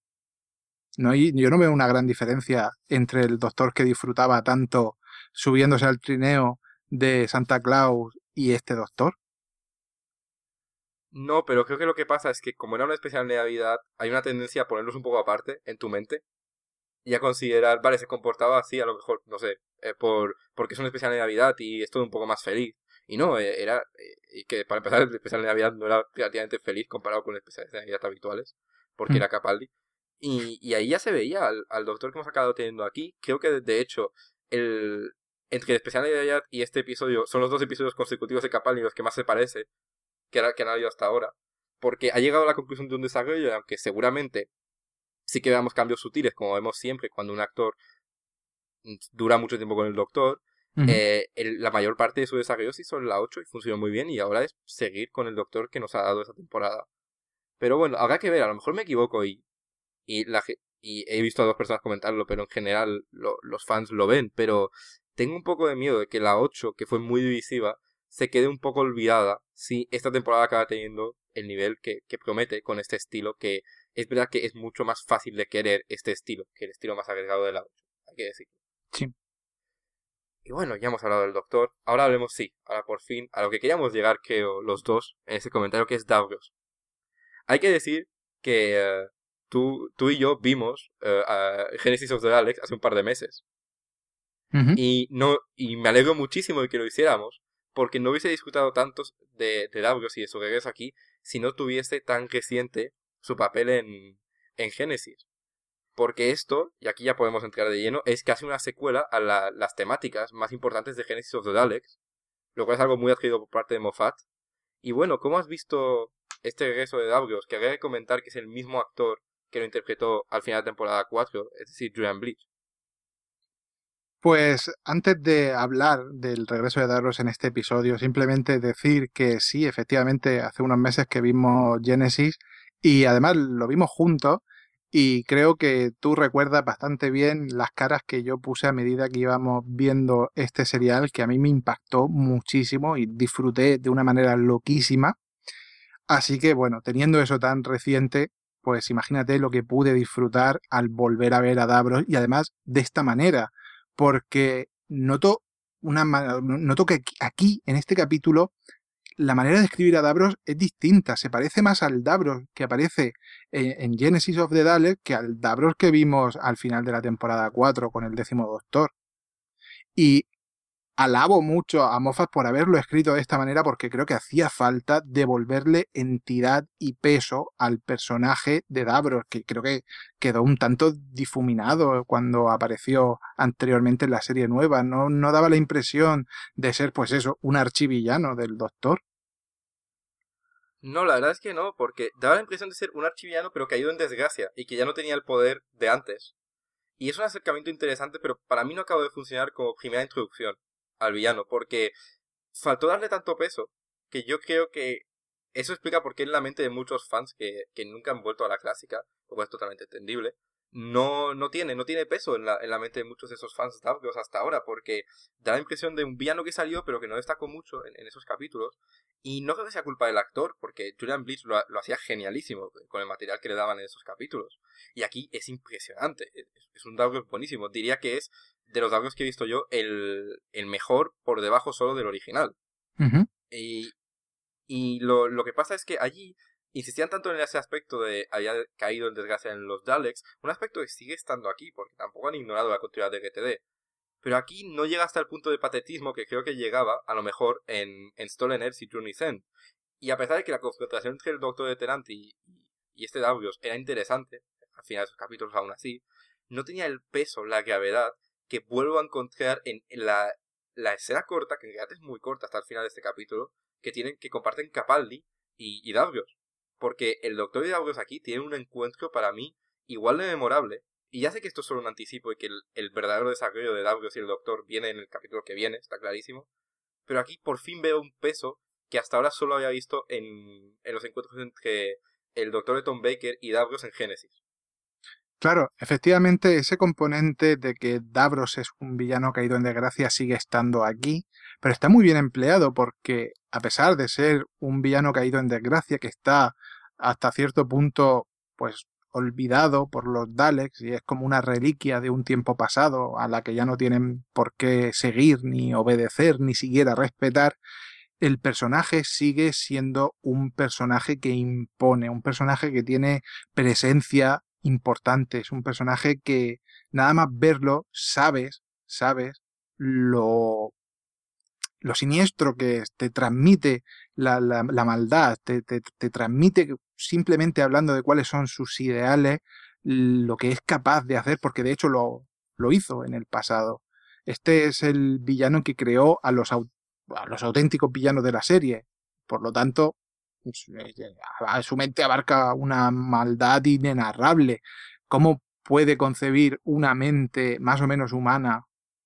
Yo no veo una gran diferencia entre el doctor que disfrutaba tanto subiéndose al trineo de Santa Claus y este doctor. No, pero creo que lo que pasa es que como era una especial de Navidad, hay una tendencia a ponerlos un poco aparte en tu mente y a considerar, vale, se comportaba así, a lo mejor, no sé, porque es un especial de Navidad y es todo un poco más feliz. Y no, y que para empezar el especial de Navidad no era relativamente feliz comparado con los especiales de Navidad habituales, porque Mm. era Capaldi. Y ahí ya se veía al doctor que hemos acabado teniendo aquí. Creo que de hecho, el, entre el especial de Navidad y este episodio son los dos episodios consecutivos de Capaldi los que más se parece que han habido hasta ahora. porque ha llegado a la conclusión de un desarrollo, y aunque seguramente sí que veamos cambios sutiles, como vemos siempre cuando un actor dura mucho tiempo con el doctor, Ujú. la mayor parte de su desarrollo se hizo en la 8 y funcionó muy bien, y ahora es seguir con el doctor que nos ha dado esa temporada. Pero bueno, habrá que ver, a lo mejor me equivoco y he visto a dos personas comentarlo, pero en general los fans lo ven, pero tengo un poco de miedo de que la 8, que fue muy divisiva, se quede un poco olvidada si esta temporada acaba teniendo el nivel que promete con este estilo, que es verdad que es mucho más fácil de querer este estilo que el estilo más arriesgado de la 8, hay que decir. Sí. Y bueno, ya hemos hablado del doctor, ahora hablemos, sí, ahora por fin, a lo que queríamos llegar, creo, los dos, en ese comentario, que es Davros. Hay que decir que tú y yo vimos a Genesis of the Daleks hace un par de meses. Ujú. Y, no, y me alegro muchísimo de que lo hiciéramos, porque no hubiese disfrutado tanto de Davros y de su regreso aquí si no tuviese tan reciente su papel en Genesis. Porque esto, y aquí ya podemos entrar de lleno, es casi una secuela a las temáticas más importantes de Genesis of the Daleks, lo cual es algo muy adquirido por parte de Moffat. Y bueno, ¿cómo has visto este regreso de Davros? Que habría que comentar que es el mismo actor que lo interpretó al final de temporada 4, es decir, Julian Bleach. Pues antes de hablar del regreso de Davros en este episodio, simplemente decir que sí, efectivamente, hace unos meses que vimos Genesis y además lo vimos juntos y creo que tú recuerdas bastante bien las caras que yo puse a medida que íbamos viendo este serial, que a mí me impactó muchísimo y disfruté de una manera loquísima. Así que bueno, teniendo eso tan reciente, pues imagínate lo que pude disfrutar al volver a ver a Davros y además de esta manera, porque noto que aquí, en este capítulo, la manera de escribir a Davros es distinta, se parece más al Davros que aparece en Genesis of the Daleks que al Davros que vimos al final de la temporada 4 con el 10º Doctor. Y alabo mucho a Moffat por haberlo escrito de esta manera porque creo que hacía falta devolverle entidad y peso al personaje de Davros, que creo que quedó un tanto difuminado cuando apareció anteriormente en la serie nueva. No daba la impresión de ser, pues eso, un archivillano del Doctor. No, la verdad es que no, porque daba la impresión de ser un archiviano pero caído en desgracia y que ya no tenía el poder de antes. Y es un acercamiento interesante, pero para mí no acabó de funcionar como primera introducción al villano, porque faltó darle tanto peso que yo creo que eso explica por qué en la mente de muchos fans que nunca han vuelto a la clásica, lo cual es totalmente entendible, no tiene peso en la mente de muchos de esos fans Davros hasta ahora, porque da la impresión de un villano que salió pero que no destacó mucho en esos capítulos. Y no creo que sea culpa del actor, porque Julian Bleach lo hacía genialísimo con el material que le daban en esos capítulos. Y aquí es impresionante, es un Davros buenísimo. Diría que es, de los Davros que he visto yo, el mejor por debajo solo del original. Ujú. Y, y lo que pasa es que allí insistían tanto en ese aspecto de había caído en desgracia en los Daleks, un aspecto que sigue estando aquí, porque tampoco han ignorado la continuidad de GTD. Pero aquí no llega hasta el punto de patetismo que creo que llegaba, a lo mejor, en Stolen Earth y Journey's End. Y a pesar de que la confrontación entre el Doctor de Tenant y este Davros era interesante, al final de esos capítulos aún así, no tenía el peso, la gravedad que vuelvo a encontrar en la escena corta, que en realidad es muy corta hasta el final de este capítulo, que comparten Capaldi y Davros. Porque el Doctor y Davros aquí tienen un encuentro para mí igual de memorable. Y ya sé que esto es solo un anticipo y que el verdadero desarrollo de Davros y el Doctor viene en el capítulo que viene, está clarísimo. Pero aquí por fin veo un peso que hasta ahora solo había visto en los encuentros entre el Doctor de Tom Baker y Davros en Génesis. Claro, efectivamente ese componente de que Davros es un villano caído en desgracia sigue estando aquí, pero está muy bien empleado porque a pesar de ser un villano caído en desgracia que está hasta cierto punto pues olvidado por los Daleks y es como una reliquia de un tiempo pasado a la que ya no tienen por qué seguir ni obedecer ni siquiera respetar, el personaje sigue siendo un personaje que impone, un personaje que tiene presencia importante, es un personaje que nada más verlo sabes lo siniestro que es, te transmite la maldad, te transmite simplemente hablando de cuáles son sus ideales, lo que es capaz de hacer, porque de hecho lo hizo en el pasado. Este es el villano que creó a los auténticos villanos de la serie. Por lo tanto, Su mente abarca una maldad inenarrable. ¿Cómo puede concebir una mente más o menos humana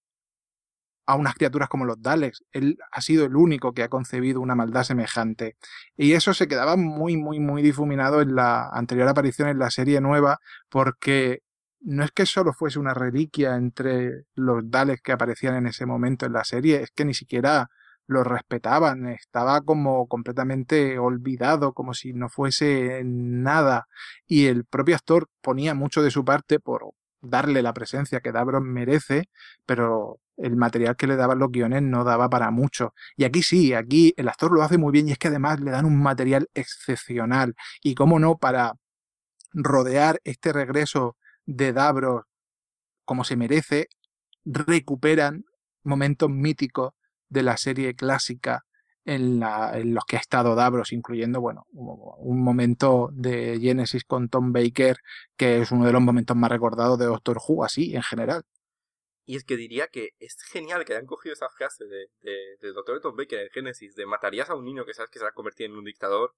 a unas criaturas como los Daleks? Él ha sido el único que ha concebido una maldad semejante. Y eso se quedaba muy, muy, muy difuminado en la anterior aparición en la serie nueva, porque no es que solo fuese una reliquia entre los Daleks que aparecían en ese momento en la serie, es que ni siquiera lo respetaban, estaba como completamente olvidado, como si no fuese nada. Y el propio actor ponía mucho de su parte por darle la presencia que Davros merece, pero el material que le daban los guiones no daba para mucho. Y aquí sí, aquí el actor lo hace muy bien y es que además le dan un material excepcional. Y cómo no, para rodear este regreso de Davros como se merece, recuperan momentos míticos de la serie clásica en los que ha estado Davros, incluyendo, bueno, un momento de Genesis con Tom Baker, que es uno de los momentos más recordados de Doctor Who, así, en general. Y es que diría que es genial que hayan cogido esa frase del Dr. Tom Baker en Génesis, de matarías a un niño que sabes que se va a convertir en un dictador,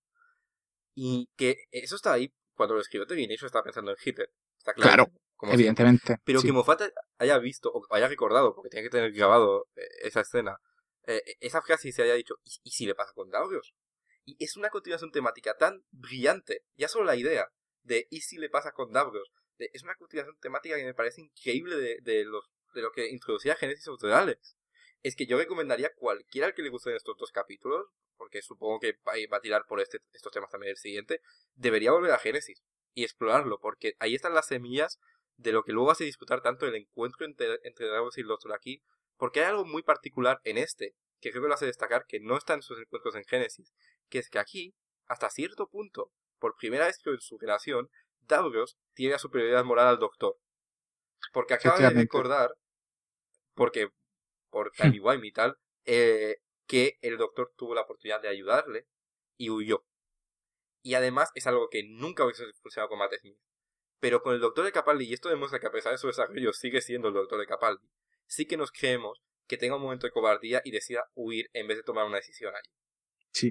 y que eso está ahí cuando lo escribió Terry Nation, estaba pensando en Hitler, está Claro, clarísimo, como siempre. evidentemente, Pero que sí. Moffat haya visto, o haya recordado, porque tiene que tener grabado esa escena, esa frase y se haya dicho, ¿y si le pasa con Davros? Y es una continuación temática tan brillante, ya solo la idea de ¿y si le pasa con Davros? Es una continuación temática que me parece increíble de lo que introducía Genesis of the Daleks. Es que yo recomendaría a cualquiera que le gusten estos dos capítulos, porque supongo que va a tirar por estos temas también el siguiente, debería volver a Genesis y explorarlo, porque ahí están las semillas de lo que luego hace disfrutar tanto el encuentro entre Davros y el Doctor aquí, porque hay algo muy particular en que creo que lo hace destacar, que no está en sus encuentros en Genesis, que es que aquí, hasta cierto punto, por primera vez creo en su relación, Davros tiene la superioridad moral al Doctor, porque acaba de Efectivamente. recordar, porque por timey-wimey y tal, que el Doctor tuvo la oportunidad de ayudarle y huyó. Y además es algo que nunca hubiese funcionado con Matt Smith. Pero con el Doctor de Capaldi, y esto demuestra que a pesar de su desarrollo sigue siendo el Doctor de Capaldi, sí que nos creemos que tenga un momento de cobardía y decida huir en vez de tomar una decisión allí. Sí.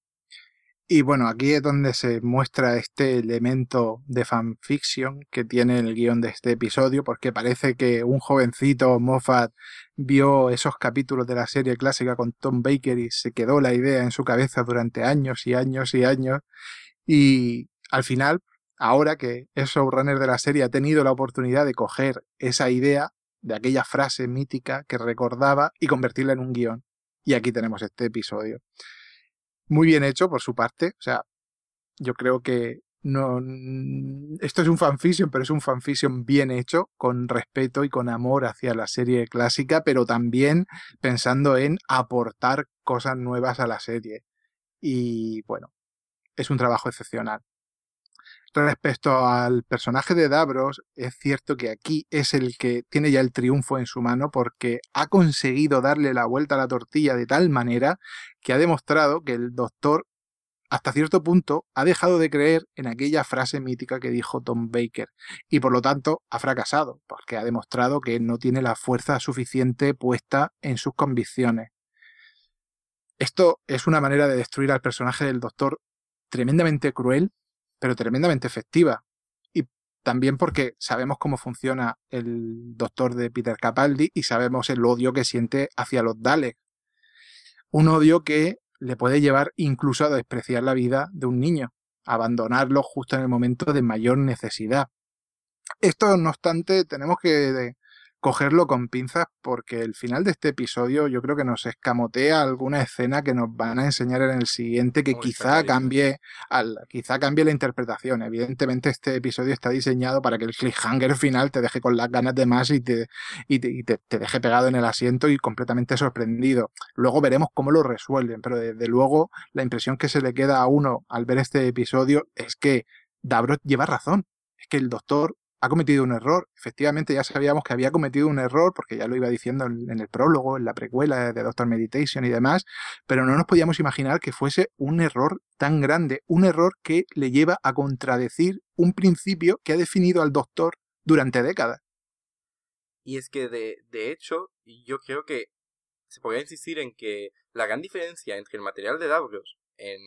Y bueno, aquí es donde se muestra este elemento de fanfiction que tiene el guión de este episodio, porque parece que un jovencito Moffat vio esos capítulos de la serie clásica con Tom Baker y se quedó la idea en su cabeza durante años y años y años. Y al final, ahora que es showrunner de la serie, ha tenido la oportunidad de coger esa idea de aquella frase mítica que recordaba y convertirla en un guión. Y aquí tenemos este episodio. Muy bien hecho por su parte, o sea, yo creo que no, esto es un fanfiction, pero es un fanfiction bien hecho, con respeto y con amor hacia la serie clásica, pero también pensando en aportar cosas nuevas a la serie. Y bueno, es un trabajo excepcional. Respecto al personaje de Davros, es cierto que aquí es el que tiene ya el triunfo en su mano porque ha conseguido darle la vuelta a la tortilla de tal manera que ha demostrado que el doctor hasta cierto punto ha dejado de creer en aquella frase mítica que dijo Tom Baker y por lo tanto ha fracasado porque ha demostrado que no tiene la fuerza suficiente puesta en sus convicciones. Esto es una manera de destruir al personaje del doctor tremendamente cruel, pero tremendamente efectiva. Y también porque sabemos cómo funciona el doctor de Peter Capaldi y sabemos el odio que siente hacia los Daleks. Un odio que le puede llevar incluso a despreciar la vida de un niño, a abandonarlo justo en el momento de mayor necesidad. Esto, no obstante, tenemos que cogerlo con pinzas porque el final de este episodio yo creo que nos escamotea alguna escena que nos van a enseñar en el siguiente que Hombre, está clarísimo. quizá cambie la interpretación. Evidentemente este episodio está diseñado para que el cliffhanger final te deje con las ganas de más y te deje pegado en el asiento y completamente sorprendido. Luego veremos cómo lo resuelven, pero desde luego la impresión que se le queda a uno al ver este episodio es que Davros lleva razón. Es que el doctor ha cometido un error. Efectivamente, ya sabíamos que había cometido un error, porque ya lo iba diciendo en el prólogo, en la precuela de Doctor Meditation y demás, pero no nos podíamos imaginar que fuese un error tan grande, un error que le lleva a contradecir un principio que ha definido al Doctor durante décadas. Y es que de hecho, yo creo que se podría insistir en que la gran diferencia entre el material de Davros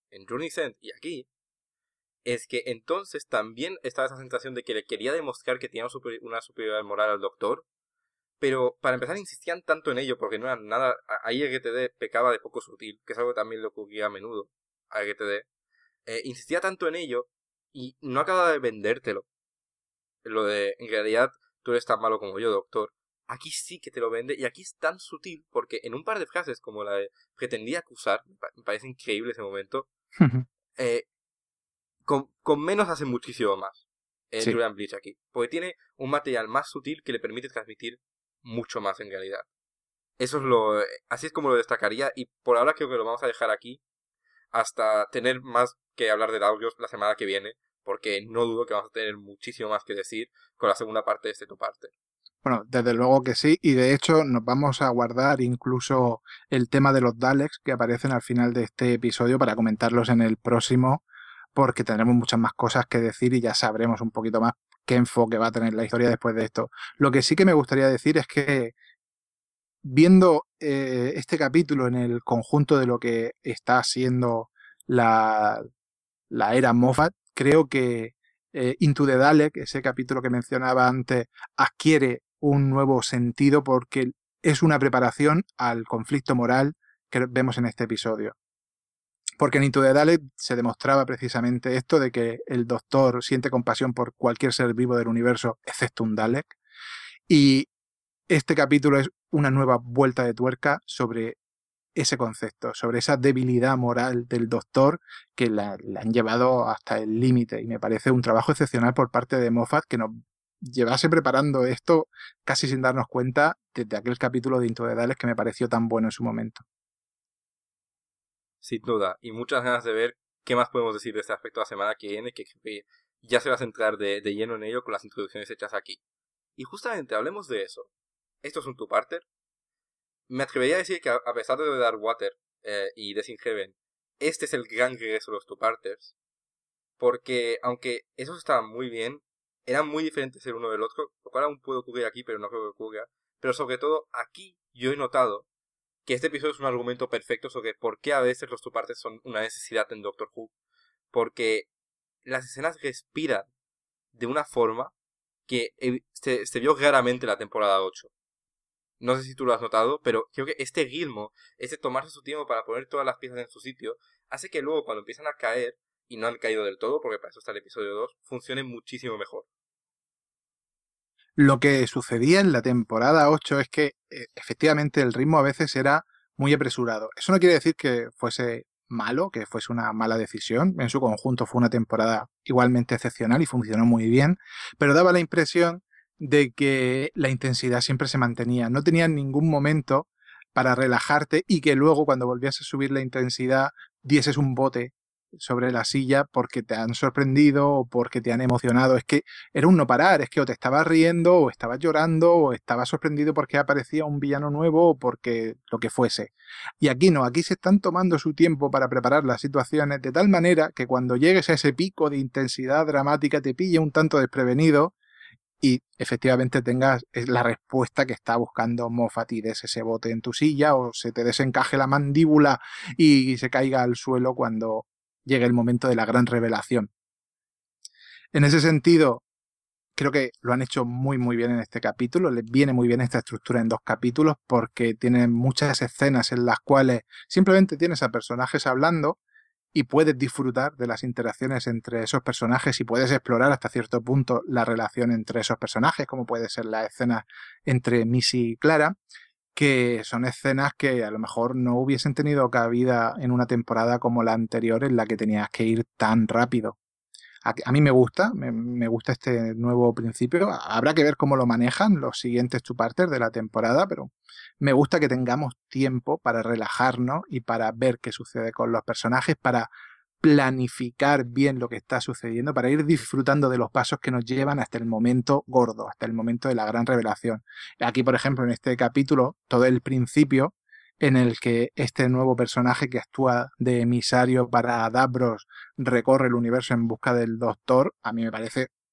en Journey's End y aquí, es que entonces también estaba esa sensación de que le quería demostrar que tenía una superioridad moral al Doctor, pero para empezar insistían tanto en ello porque no era nada... Ahí LGTD pecaba de poco sutil, que es algo que también le ocurría a menudo a LGTD. Insistía tanto en ello y no acababa de vendértelo. Lo de, en realidad, tú eres tan malo como yo, Doctor. Aquí sí que te lo vende y aquí es tan sutil porque en un par de frases como la de pretendía acusar, me parece increíble ese momento, eh, con menos hace muchísimo más Sí. Julian Bleach aquí. Porque tiene un material más sutil que le permite transmitir mucho más en realidad. Eso es lo... Así es como lo destacaría y por ahora creo que lo vamos a dejar aquí hasta tener más que hablar de audios la semana que viene, porque no dudo que vamos a tener muchísimo más que decir con la segunda parte de este tu parte. Bueno, desde luego que sí, y de hecho nos vamos a guardar incluso el tema de los Daleks que aparecen al final de este episodio para comentarlos en el próximo, porque tendremos muchas más cosas que decir y ya sabremos un poquito más qué enfoque va a tener la historia después de esto. Lo que sí que me gustaría decir es que viendo este capítulo en el conjunto de lo que está siendo la, la era Moffat, creo que Into the Dalek, ese capítulo que mencionaba antes, adquiere un nuevo sentido porque es una preparación al conflicto moral que vemos en este episodio. Porque en Into the Dalek se demostraba precisamente esto de que el Doctor siente compasión por cualquier ser vivo del universo, excepto un Dalek. Y este capítulo es una nueva vuelta de tuerca sobre ese concepto, sobre esa debilidad moral del Doctor que la han llevado hasta el límite. Y me parece un trabajo excepcional por parte de Moffat que nos llevase preparando esto casi sin darnos cuenta desde aquel capítulo de Into the Daleks que me pareció tan bueno en su momento. Sin duda, y muchas ganas de ver qué más podemos decir de este aspecto la semana que viene, que ya se va a centrar de lleno en ello con las introducciones hechas aquí. Y justamente hablemos de eso. Esto es un two-parter. Me atrevería a decir que a pesar de Dark Water y Death in Heaven, este es el gran regreso de los two-parters. Porque aunque esos estaban muy bien, eran muy diferentes el uno del otro, lo cual aún puede ocurrir aquí, pero no creo que ocurra. Pero sobre todo aquí yo he notado que este episodio es un argumento perfecto sobre por qué a veces los two-parters son una necesidad en Doctor Who. Porque las escenas respiran de una forma que se vio claramente en la temporada 8. No sé si tú lo has notado, pero creo que este ritmo, este tomarse su tiempo para poner todas las piezas en su sitio, hace que luego cuando empiezan a caer, y no han caído del todo, porque para eso está el episodio 2, funcione muchísimo mejor. Lo que sucedía en la temporada 8 es que efectivamente el ritmo a veces era muy apresurado. Eso no quiere decir que fuese malo, que fuese una mala decisión. En su conjunto fue una temporada igualmente excepcional y funcionó muy bien, pero daba la impresión de que la intensidad siempre se mantenía. No tenía ningún momento para relajarte y que luego cuando volvías a subir la intensidad dieses un bote sobre la silla porque te han sorprendido o porque te han emocionado. Es que era un no parar, es que o te estabas riendo o estabas llorando o estabas sorprendido porque aparecía un villano nuevo o porque lo que fuese. Y aquí no, aquí se están tomando su tiempo para preparar las situaciones de tal manera que cuando llegues a ese pico de intensidad dramática te pille un tanto desprevenido y efectivamente tengas la respuesta que está buscando Moffat y des ese bote en tu silla o se te desencaje la mandíbula y se caiga al suelo cuando llegue el momento de la gran revelación. En ese sentido, creo que lo han hecho muy muy bien en este capítulo, les viene muy bien esta estructura en 2 capítulos porque tienen muchas escenas en las cuales simplemente tienes a personajes hablando y puedes disfrutar de las interacciones entre esos personajes y puedes explorar hasta cierto punto la relación entre esos personajes, como puede ser la escena entre Missy y Clara, que son escenas que a lo mejor no hubiesen tenido cabida en una temporada como la anterior en la que tenías que ir tan rápido. A mí me gusta, me gusta este nuevo principio. Habrá que ver cómo lo manejan los siguientes two-parters de la temporada, pero me gusta que tengamos tiempo para relajarnos y para ver qué sucede con los personajes, para planificar bien lo que está sucediendo, para ir disfrutando de los pasos que nos llevan hasta el momento gordo, hasta el momento de la gran revelación. Aquí, por ejemplo, en este capítulo, todo el principio en el que este nuevo personaje que actúa de emisario para Davros recorre el universo en busca del Doctor, a mí me parece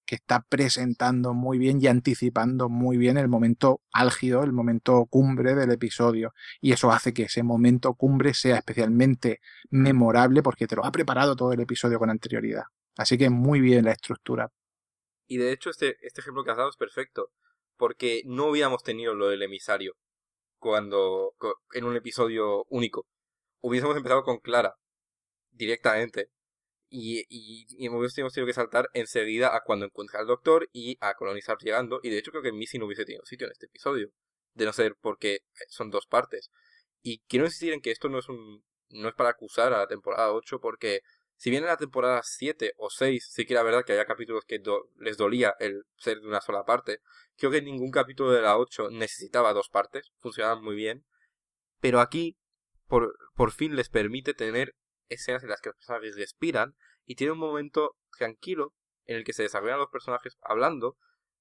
que está presentando muy bien y anticipando muy bien el momento álgido, el momento cumbre del episodio. Y eso hace que ese momento cumbre sea especialmente memorable porque te lo ha preparado todo el episodio con anterioridad. Así que muy bien la estructura. Y de hecho este ejemplo que has dado es perfecto, porque no hubiéramos tenido lo del emisario en un episodio único. Hubiésemos empezado con Clara directamente y hubiésemos tenido que saltar enseguida a cuando encuentra al doctor y a colonizar llegando. Y de hecho creo que Missy no hubiese tenido sitio en este episodio, de no ser porque son dos partes. Y quiero insistir en que esto no es para acusar a la temporada 8 porque si bien en la temporada 7 o 6 sí que era verdad que había capítulos que les dolía el ser de una sola parte, creo que ningún capítulo de la 8 necesitaba dos partes, funcionaban muy bien, pero aquí por fin les permite tener escenas en las que los personajes respiran y tiene un momento tranquilo en el que se desarrollan los personajes hablando,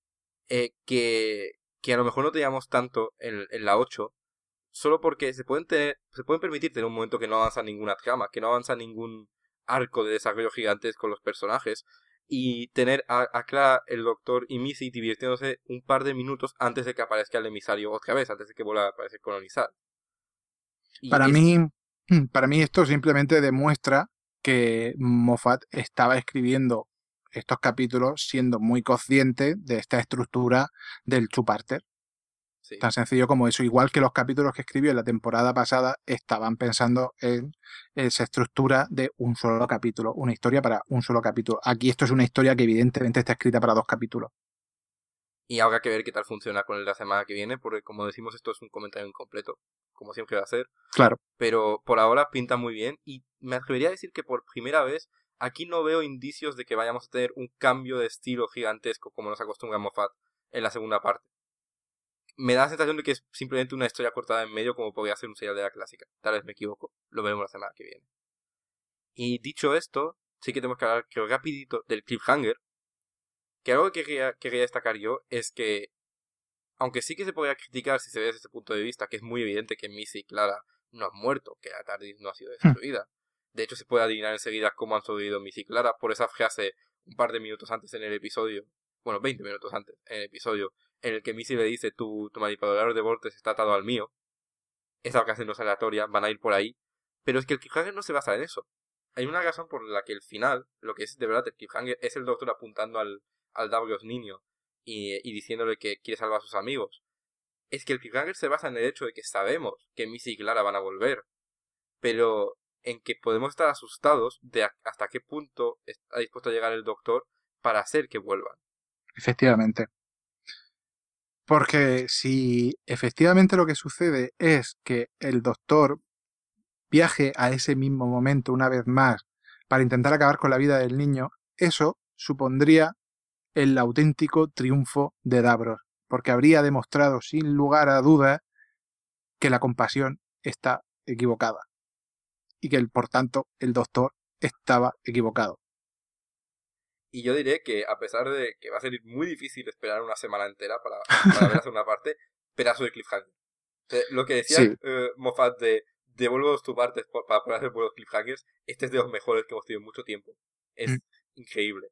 que a lo mejor no teníamos tanto en la 8 solo porque se pueden permitir tener un momento que no avanza ninguna trama, que no avanza ningún arco de desarrollo gigantes con los personajes, y tener a Clara, el doctor y Missy divirtiéndose un par de minutos antes de que aparezca el emisario otra vez, antes de que vuelva a aparecer colonizar. Y Para es mí, para mí esto simplemente demuestra que Moffat estaba escribiendo estos capítulos siendo muy consciente de esta estructura del two-parter. sí. Tan sencillo como eso. Igual que los capítulos que escribió en la temporada pasada estaban pensando en esa estructura de un solo capítulo, una historia para un solo capítulo. Aquí esto es una historia que evidentemente está escrita para dos capítulos. Y habrá que ver qué tal funciona con el de la semana que viene, porque como decimos, esto es un comentario incompleto, como siempre va a ser. Claro. Pero por ahora pinta muy bien y me atrevería a decir que por primera vez aquí no veo indicios de que vayamos a tener un cambio de estilo gigantesco como nos acostumbra Moffat en la segunda parte. Me da la sensación de que es simplemente una historia cortada en medio como podría ser un serial de la clásica. Tal vez me equivoco, lo veremos la semana que viene. Y dicho esto, sí que tenemos que hablar, creo, rapidito del cliffhanger, que algo que quería destacar yo es que, aunque sí que se podría criticar si se ve desde ese punto de vista, que es muy evidente que Missy y Clara no han muerto, que la TARDIS no ha sido destruida. De hecho, se puede adivinar enseguida cómo han sobrevivido Missy y Clara por esa frase un par de minutos antes en el episodio, bueno, 20 minutos antes en el episodio, en el que Missy le dice tu manipulador de vortex está atado al mío. Esa frase no es aleatoria, van a ir por ahí. Pero es que el cliffhanger no se basa en eso. Hay una razón por la que el final, lo que es de verdad el cliffhanger, es el doctor apuntando al Davros niño y diciéndole que quiere salvar a sus amigos. Es que el cliffhanger se basa en el hecho de que sabemos que Missy y Clara van a volver, pero en que podemos estar asustados de hasta qué punto está dispuesto a llegar el doctor para hacer que vuelvan. Efectivamente. Porque si efectivamente lo que sucede es que el doctor viaje a ese mismo momento una vez más para intentar acabar con la vida del niño, eso supondría el auténtico triunfo de Davros, porque habría demostrado sin lugar a dudas que la compasión está equivocada y que por tanto el doctor estaba equivocado. Y yo diré que a pesar de que va a ser muy difícil esperar una semana entera para ver la segunda parte, pedazo de cliffhanger. Lo que decía Sí. Moffat de devuelvo tus partes para poder hacer buenos cliffhangers, este es de los mejores que hemos tenido en mucho tiempo. Es increíble.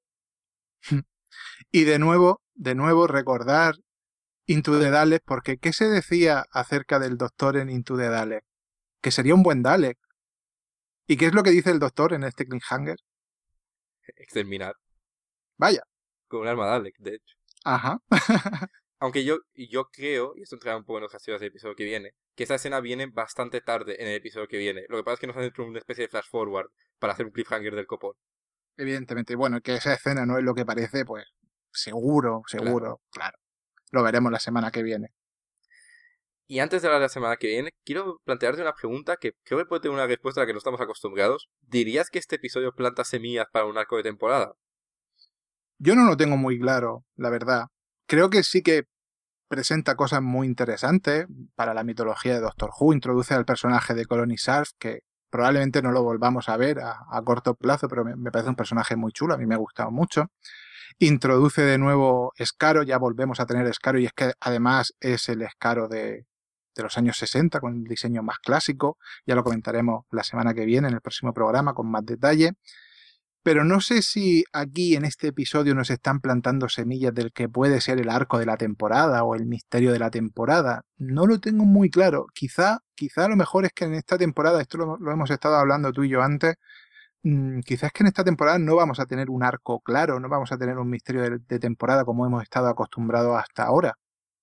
Y de nuevo recordar Into the Dalek, porque ¿qué se decía acerca del doctor en Into the Dalek? Que sería un buen Dalek. ¿Y qué es lo que dice el doctor en este cliffhanger? Exterminar. Vaya. Con un arma Dalek, de hecho. Ajá. Aunque yo creo, y esto entrará un poco en los castigos del episodio que viene, que esa escena viene bastante tarde en el episodio que viene. Lo que pasa es que nos han hecho una especie de flash forward para hacer un cliffhanger del copón. Evidentemente. Bueno, que esa escena no es lo que parece, pues seguro, claro. Lo veremos la semana que viene. Y antes de hablar de la semana que viene, quiero plantearte una pregunta que creo que puede tener una respuesta a la que no estamos acostumbrados. ¿Dirías que este episodio planta semillas para un arco de temporada? Yo no lo tengo muy claro, la verdad. Creo que sí que presenta cosas muy interesantes para la mitología de Doctor Who. Introduce al personaje de Colony Sarf, que probablemente no lo volvamos a ver a corto plazo, pero me parece un personaje muy chulo, a mí me ha gustado mucho. Introduce de nuevo Scaro, ya volvemos a tener Scaro, y es que además es el Scaro de los años 60, con el diseño más clásico. Ya lo comentaremos la semana que viene en el próximo programa con más detalle. Pero no sé si aquí en este episodio nos están plantando semillas del que puede ser el arco de la temporada o el misterio de la temporada. No lo tengo muy claro. Quizá lo mejor es que en esta temporada, esto lo hemos estado hablando tú y yo antes, quizás que en esta temporada no vamos a tener un arco claro, no vamos a tener un misterio de temporada como hemos estado acostumbrados hasta ahora.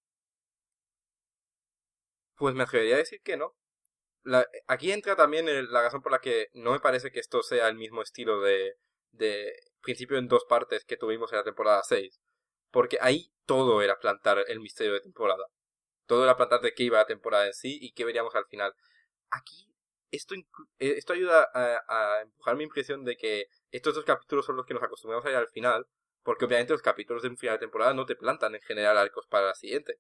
Pues me atrevería a decir que no. Aquí entra también la razón por la que no me parece que esto sea el mismo estilo de principio en dos partes que tuvimos en la temporada 6. Porque ahí todo era plantar el misterio de temporada. Todo era plantar de qué iba la temporada en sí y qué veríamos al final. Aquí esto ayuda a empujar mi impresión de que estos dos capítulos son los que nos acostumbramos a ir al final, porque obviamente los capítulos de un final de temporada no te plantan en general arcos para la siguiente.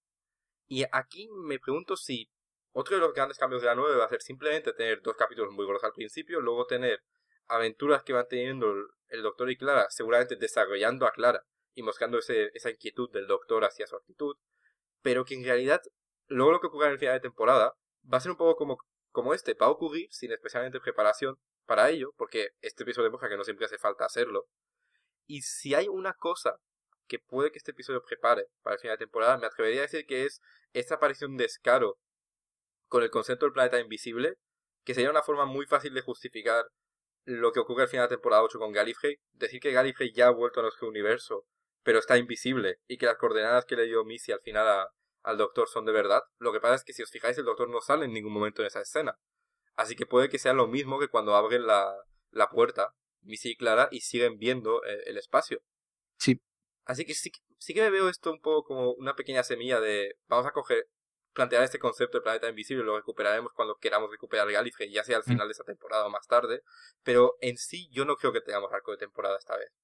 Y aquí me pregunto si otro de los grandes cambios de la 9 va a ser simplemente tener dos capítulos muy gordos al principio, luego tener aventuras que van teniendo el Doctor y Clara, seguramente desarrollando a Clara y mostrando esa inquietud del Doctor hacia su actitud, pero que en realidad luego lo que ocurra en el final de temporada va a ser un poco como este, va a ocurrir sin especialmente preparación para ello, porque este episodio demuestra que no siempre hace falta hacerlo. Y si hay una cosa que puede que este episodio prepare para el final de temporada, me atrevería a decir que es esta aparición de Skaro con el concepto del planeta invisible, que sería una forma muy fácil de justificar lo que ocurre al final de temporada 8 con Gallifrey, decir que Gallifrey ya ha vuelto a nuestro universo, pero está invisible, y que las coordenadas que le dio Missy al final al Doctor son de verdad. Lo que pasa es que si os fijáis, el Doctor no sale en ningún momento en esa escena. Así que puede que sea lo mismo que cuando abren la puerta, Missy y Clara, y siguen viendo el espacio. Sí. Así que sí que me veo esto un poco como una pequeña semilla de vamos a plantear este concepto de planeta invisible, lo recuperaremos cuando queramos recuperar Gallifrey, ya sea al final de esta temporada o más tarde, pero en sí yo no creo que tengamos arco de temporada esta vez.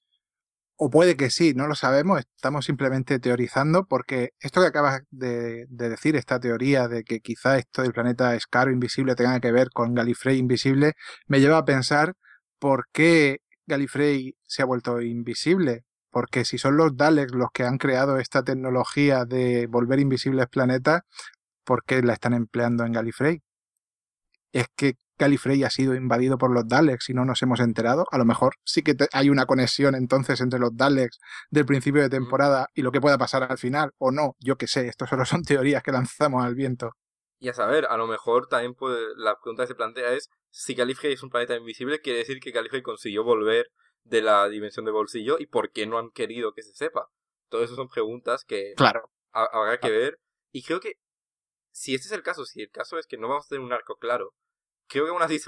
O puede que sí, no lo sabemos, estamos simplemente teorizando, porque esto que acabas de decir, esta teoría de que quizá esto del planeta Skaro invisible tenga que ver con Gallifrey invisible, me lleva a pensar por qué Gallifrey se ha vuelto invisible. Porque si son los Daleks los que han creado esta tecnología de volver invisibles planetas, ¿por qué la están empleando en Gallifrey? ¿Es que Gallifrey ha sido invadido por los Daleks y no nos hemos enterado? A lo mejor sí que hay una conexión entonces entre los Daleks del principio de temporada y lo que pueda pasar al final, o no, yo qué sé, esto solo son teorías que lanzamos al viento. Y a saber, a lo mejor también la pregunta que se plantea es, si Gallifrey es un planeta invisible, quiere decir que Gallifrey consiguió volver de la dimensión de bolsillo, y por qué no han querido que se sepa. Todo eso son preguntas que Claro. Habrá que ver, y creo que si este es el caso, si el caso es que no vamos a tener un arco claro, creo que aún así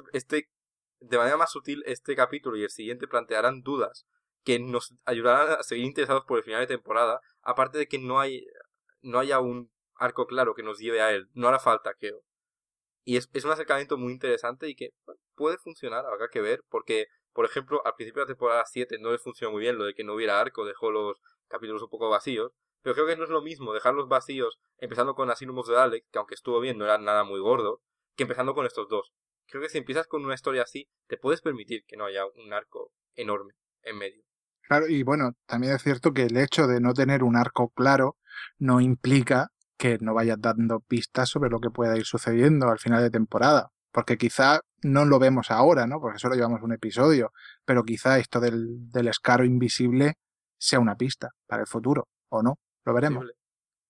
de manera más sutil este capítulo y el siguiente plantearán dudas que nos ayudarán a seguir interesados por el final de temporada, aparte de que no haya un arco claro que nos lleve a él, no hará falta, creo. Y es un acercamiento muy interesante y que bueno, puede funcionar, habrá que ver, porque, por ejemplo, al principio de la temporada 7 no les funcionó muy bien lo de que no hubiera arco, dejó los capítulos un poco vacíos, pero creo que no es lo mismo dejarlos vacíos empezando con Asylum of the Daleks, que aunque estuvo bien, no era nada muy gordo, que empezando con estos dos. Creo que si empiezas con una historia así, te puedes permitir que no haya un arco enorme en medio. Claro, y bueno, también es cierto que el hecho de no tener un arco claro no implica que no vayas dando pistas sobre lo que pueda ir sucediendo al final de temporada. Porque quizá no lo vemos ahora, ¿no? Porque solo llevamos un episodio, pero quizá esto del Skaro invisible sea una pista para el futuro, o no, lo veremos. Posible.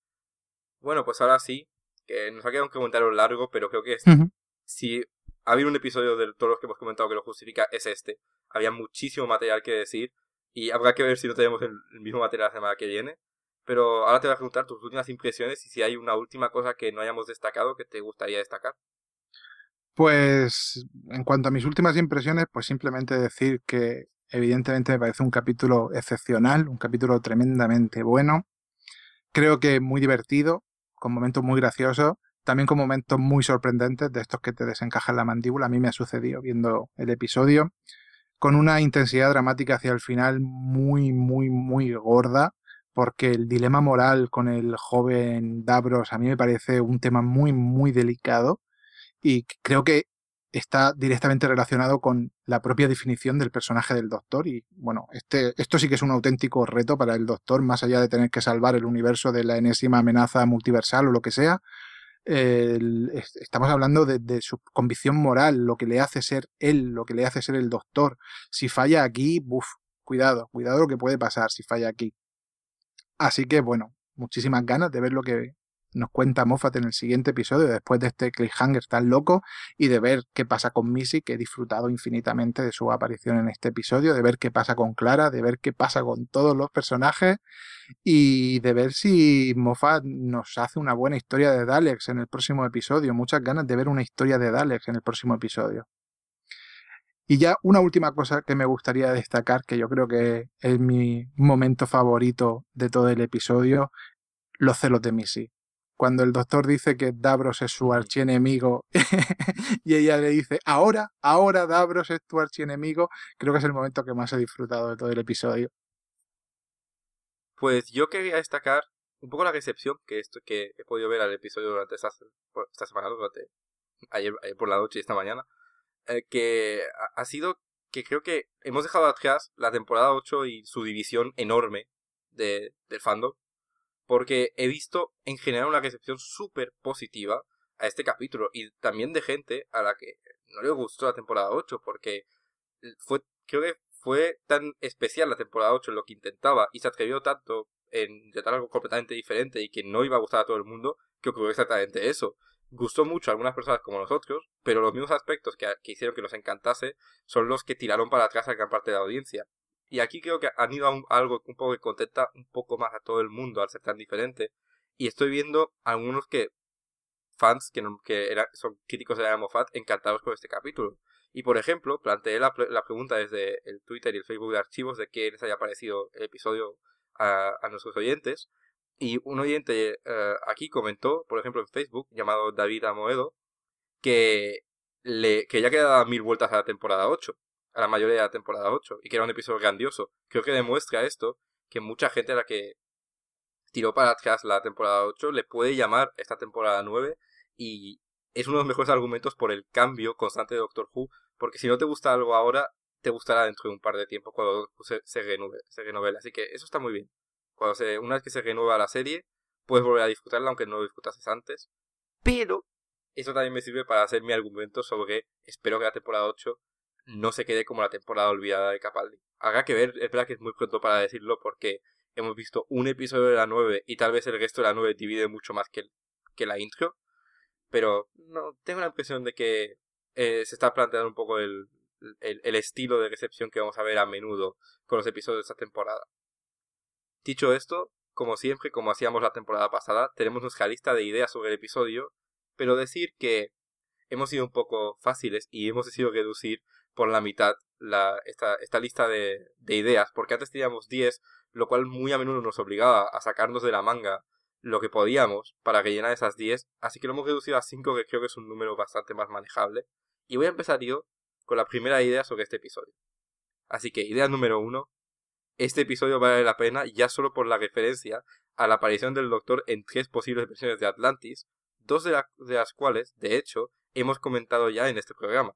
Bueno, pues ahora sí, que nos ha quedado un comentario largo, pero creo que si ha habido un episodio de todos los que hemos comentado que lo justifica, es este. Había muchísimo material que decir y habrá que ver si no tenemos el mismo material la semana que viene. Pero ahora te voy a preguntar tus últimas impresiones y si hay una última cosa que no hayamos destacado que te gustaría destacar. Pues en cuanto a mis últimas impresiones, pues simplemente decir que evidentemente me parece un capítulo excepcional, un capítulo tremendamente bueno. Creo que muy divertido, con momentos muy graciosos, también con momentos muy sorprendentes, de estos que te desencajan la mandíbula. A mí me ha sucedido viendo el episodio, con una intensidad dramática hacia el final muy, muy, muy gorda, porque el dilema moral con el joven Davros a mí me parece un tema muy, muy delicado y creo que está directamente relacionado con la propia definición del personaje del Doctor y bueno, esto sí que es un auténtico reto para el Doctor, más allá de tener que salvar el universo de la enésima amenaza multiversal o lo que sea. Estamos hablando de su convicción moral, lo que le hace ser él, lo que le hace ser el doctor. Si falla aquí, cuidado lo que puede pasar si falla aquí. Así que bueno, muchísimas ganas de ver lo que nos cuenta Moffat en el siguiente episodio, después de este cliffhanger tan loco, y de ver qué pasa con Missy, que he disfrutado infinitamente de su aparición en este episodio, de ver qué pasa con Clara, de ver qué pasa con todos los personajes, y de ver si Moffat nos hace una buena historia de Daleks en el próximo episodio. Muchas ganas de ver una historia de Daleks en el próximo episodio. Y ya una última cosa que me gustaría destacar, que yo creo que es mi momento favorito de todo el episodio, los celos de Missy. Cuando el doctor dice que Davros es su archienemigo y ella le dice, ahora Davros es tu archienemigo, creo que es el momento que más he disfrutado de todo el episodio. Pues yo quería destacar un poco la recepción que he podido ver al episodio durante esta semana, durante ayer por la noche y esta mañana, que ha sido que creo que hemos dejado atrás la temporada 8 y su división enorme del fandom, porque he visto en general una recepción súper positiva a este capítulo, y también de gente a la que no le gustó la temporada 8, porque creo que fue tan especial la temporada 8 en lo que intentaba, y se atrevió tanto en intentar algo completamente diferente y que no iba a gustar a todo el mundo, que ocurrió exactamente eso. Gustó mucho a algunas personas como nosotros, pero los mismos aspectos que hicieron que nos encantase son los que tiraron para atrás a gran parte de la audiencia. Y aquí creo que han ido a algo un poco que contenta un poco más a todo el mundo al ser tan diferente. Y estoy viendo algunos fans son críticos de la Moffat encantados con este capítulo. Y por ejemplo, planteé la pregunta desde el Twitter y el Facebook de Archivos de qué les haya parecido el episodio a nuestros oyentes. Y un oyente aquí comentó, por ejemplo en Facebook, llamado David Amoedo, que ya quedaba 1000 vueltas a la temporada 8, a la mayoría de la temporada 8, y que era un episodio grandioso. Creo que demuestra esto, que mucha gente a la que tiró para atrás la temporada 8 le puede llamar esta temporada 9, y es uno de los mejores argumentos por el cambio constante de Doctor Who, porque si no te gusta algo ahora, te gustará dentro de un par de tiempo cuando se renueve. Así que eso está muy bien. Una vez que se renueva la serie, puedes volver a disfrutarla aunque no lo disfrutases antes. Pero eso también me sirve para hacer mi argumento sobre espero que la temporada 8 no se quede como la temporada olvidada de Capaldi. Habrá que ver, es verdad que es muy pronto para decirlo porque hemos visto un episodio de la 9 y tal vez el resto de la 9 divide mucho más que la intro. Pero no tengo la impresión de que se está planteando un poco el estilo de recepción que vamos a ver a menudo con los episodios de esta temporada. Dicho esto, como siempre, como hacíamos la temporada pasada, tenemos nuestra lista de ideas sobre el episodio, pero decir que hemos sido un poco fáciles y hemos decidido reducir por la mitad esta lista de ideas, porque antes teníamos 10, lo cual muy a menudo nos obligaba a sacarnos de la manga lo que podíamos para rellenar esas 10, así que lo hemos reducido a 5, que creo que es un número bastante más manejable. Y voy a empezar yo con la primera idea sobre este episodio. Así que, idea número 1, este episodio vale la pena ya solo por la referencia a la aparición del Doctor en 3 posibles versiones de Atlantis, 2 de las cuales, de hecho, hemos comentado ya en este programa.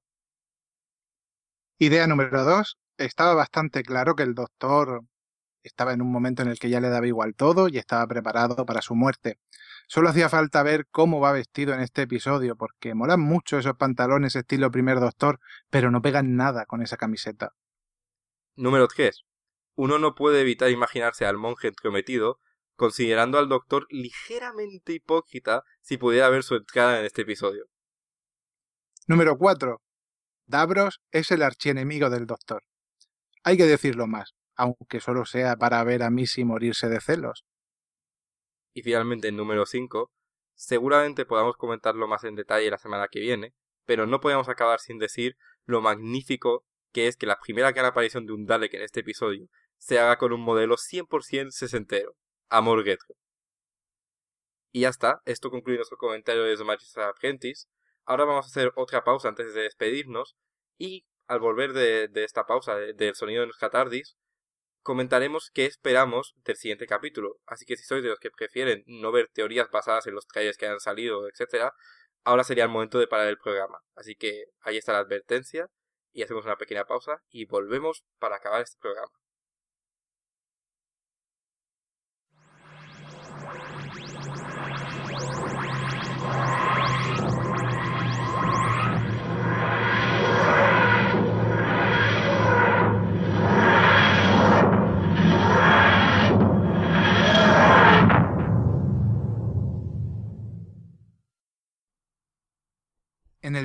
Idea número 2, estaba bastante claro que el Doctor estaba en un momento en el que ya le daba igual todo y estaba preparado para su muerte. Solo hacía falta ver cómo va vestido en este episodio, porque molan mucho esos pantalones estilo Primer Doctor, pero no pegan nada con esa camiseta. Número 3. Uno no puede evitar imaginarse al monje entrometido, considerando al Doctor ligeramente hipócrita si pudiera ver su entrada en este episodio. Número 4. Davros es el archienemigo del Doctor. Hay que decirlo más, aunque solo sea para ver a Missy morirse de celos. Y finalmente, en número 5, seguramente podamos comentarlo más en detalle la semana que viene, pero no podemos acabar sin decir lo magnífico que es que la primera gran aparición de un Dalek en este episodio se haga con un modelo 100% sesentero, Amor Getro. Y ya está, esto concluye nuestro comentario de The Magister Apprentice. Ahora vamos a hacer otra pausa antes de despedirnos, y al volver de esta pausa del sonido de nuestra TARDIS, comentaremos qué esperamos del siguiente capítulo. Así que si sois de los que prefieren no ver teorías basadas en los trailers que han salido, etc., ahora sería el momento de parar el programa. Así que ahí está la advertencia, y hacemos una pequeña pausa y volvemos para acabar este programa.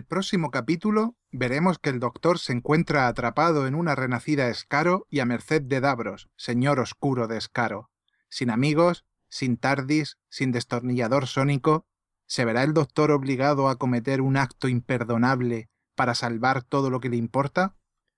próximo capítulo veremos que el Doctor se encuentra atrapado en una renacida Skaro y a merced de Davros, señor oscuro de Skaro. Sin amigos, sin TARDIS, sin destornillador sónico, ¿se verá el Doctor obligado a cometer un acto imperdonable para salvar todo lo que le importa?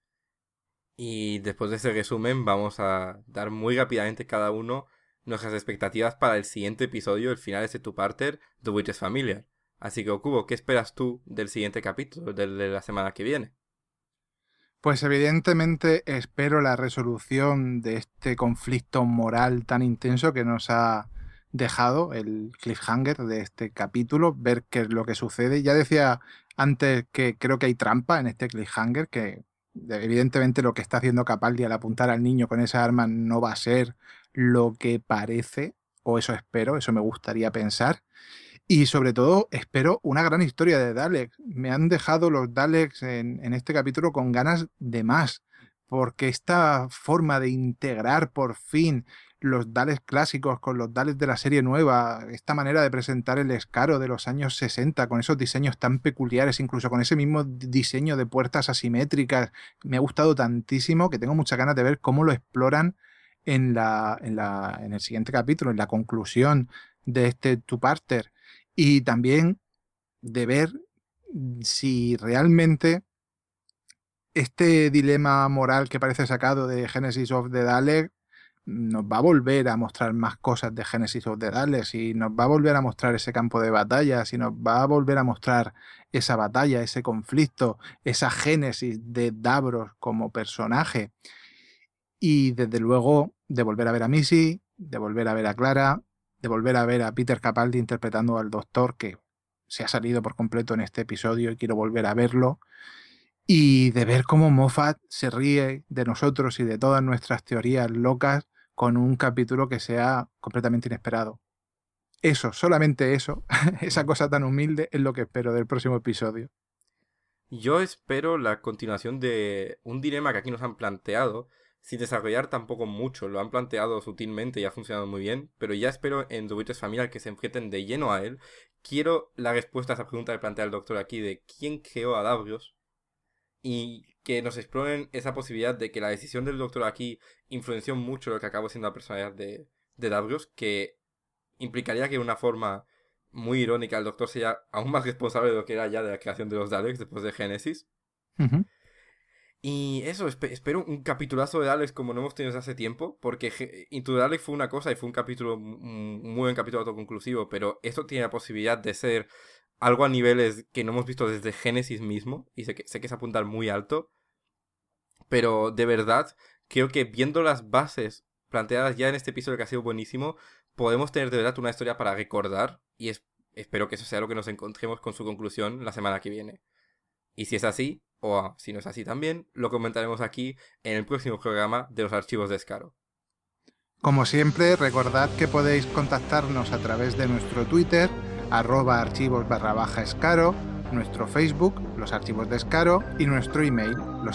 Y después de ese resumen vamos a dar muy rápidamente cada uno nuestras expectativas para el siguiente episodio, el final de este two-parter, The Witch is Familiar. Así que, Okubo, ¿qué esperas tú del siguiente capítulo, del de la semana que viene? Pues evidentemente espero la resolución de este conflicto moral tan intenso que nos ha dejado el cliffhanger de este capítulo, ver qué es lo que sucede. Ya decía antes que creo que hay trampa en este cliffhanger, que evidentemente lo que está haciendo Capaldi al apuntar al niño con esa arma no va a ser lo que parece, o eso espero, eso me gustaría pensar. Y sobre todo, espero una gran historia de Daleks. Me han dejado los Daleks en este capítulo con ganas de más, porque esta forma de integrar por fin los Daleks clásicos con los Daleks de la serie nueva, esta manera de presentar el Skaro de los años 60, con esos diseños tan peculiares, incluso con ese mismo diseño de puertas asimétricas, me ha gustado tantísimo que tengo muchas ganas de ver cómo lo exploran en el siguiente capítulo, en la conclusión de este two-parter. Y también de ver si realmente este dilema moral que parece sacado de Genesis of the Dalek nos va a volver a mostrar más cosas de Genesis of the Dalek, si nos va a volver a mostrar ese campo de batalla, si nos va a volver a mostrar esa batalla, ese conflicto, esa génesis de Davros como personaje. Y desde luego de volver a ver a Missy, de volver a ver a Clara, de volver a ver a Peter Capaldi interpretando al Doctor, que se ha salido por completo en este episodio y quiero volver a verlo, y de ver cómo Moffat se ríe de nosotros y de todas nuestras teorías locas con un capítulo que sea completamente inesperado. Eso, solamente eso, esa cosa tan humilde es lo que espero del próximo episodio. Yo espero la continuación de un dilema que aquí nos han planteado, sin desarrollar tampoco mucho. Lo han planteado sutilmente y ha funcionado muy bien, pero ya espero en The Witches Familiar que se enfrenten de lleno a él. Quiero la respuesta a esa pregunta que plantea el doctor aquí de quién creó a Davros y que nos exploren esa posibilidad de que la decisión del doctor aquí influenció mucho lo que acabó siendo la personalidad de Davros, que implicaría que de una forma muy irónica el doctor sea aún más responsable de lo que era ya de la creación de los Daleks después de Génesis. Ujú. Y eso, espero un capitulazo de Daleks como no hemos tenido desde hace tiempo, porque Into the Daleks fue una cosa y fue un capítulo, un muy buen capítulo autoconclusivo, pero esto tiene la posibilidad de ser algo a niveles que no hemos visto desde Génesis mismo, y sé que es apuntar muy alto, pero de verdad creo que viendo las bases planteadas ya en este episodio que ha sido buenísimo, podemos tener de verdad una historia para recordar, y espero que eso sea lo que nos encontremos con su conclusión la semana que viene. Y si es así, o si no es así también, lo comentaremos aquí en el próximo programa de los archivos de Scaro. Como siempre, recordad que podéis contactarnos a través de nuestro Twitter, @archivos_escaro, nuestro Facebook, Los Archivos de Escaro, y nuestro email,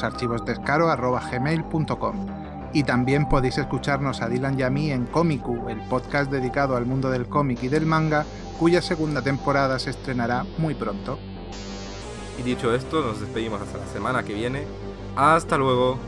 losarchivosdescaro@gmail.com. Y también podéis escucharnos a Dylan y a mí en Comicu, el podcast dedicado al mundo del cómic y del manga, cuya segunda temporada se estrenará muy pronto. Y dicho esto, nos despedimos hasta la semana que viene. ¡Hasta luego!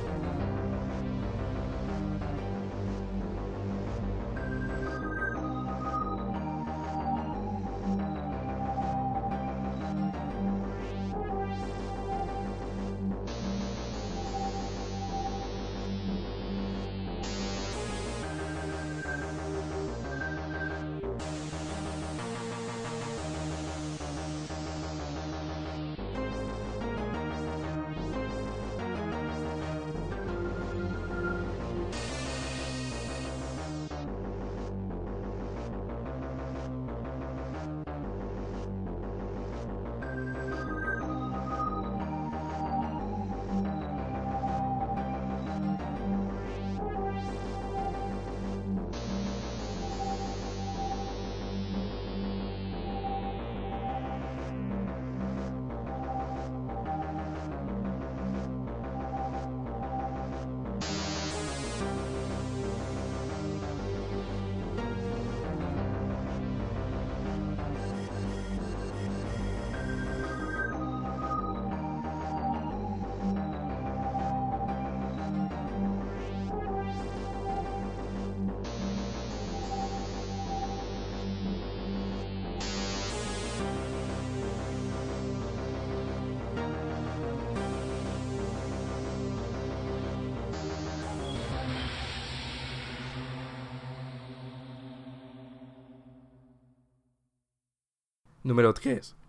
Número 3.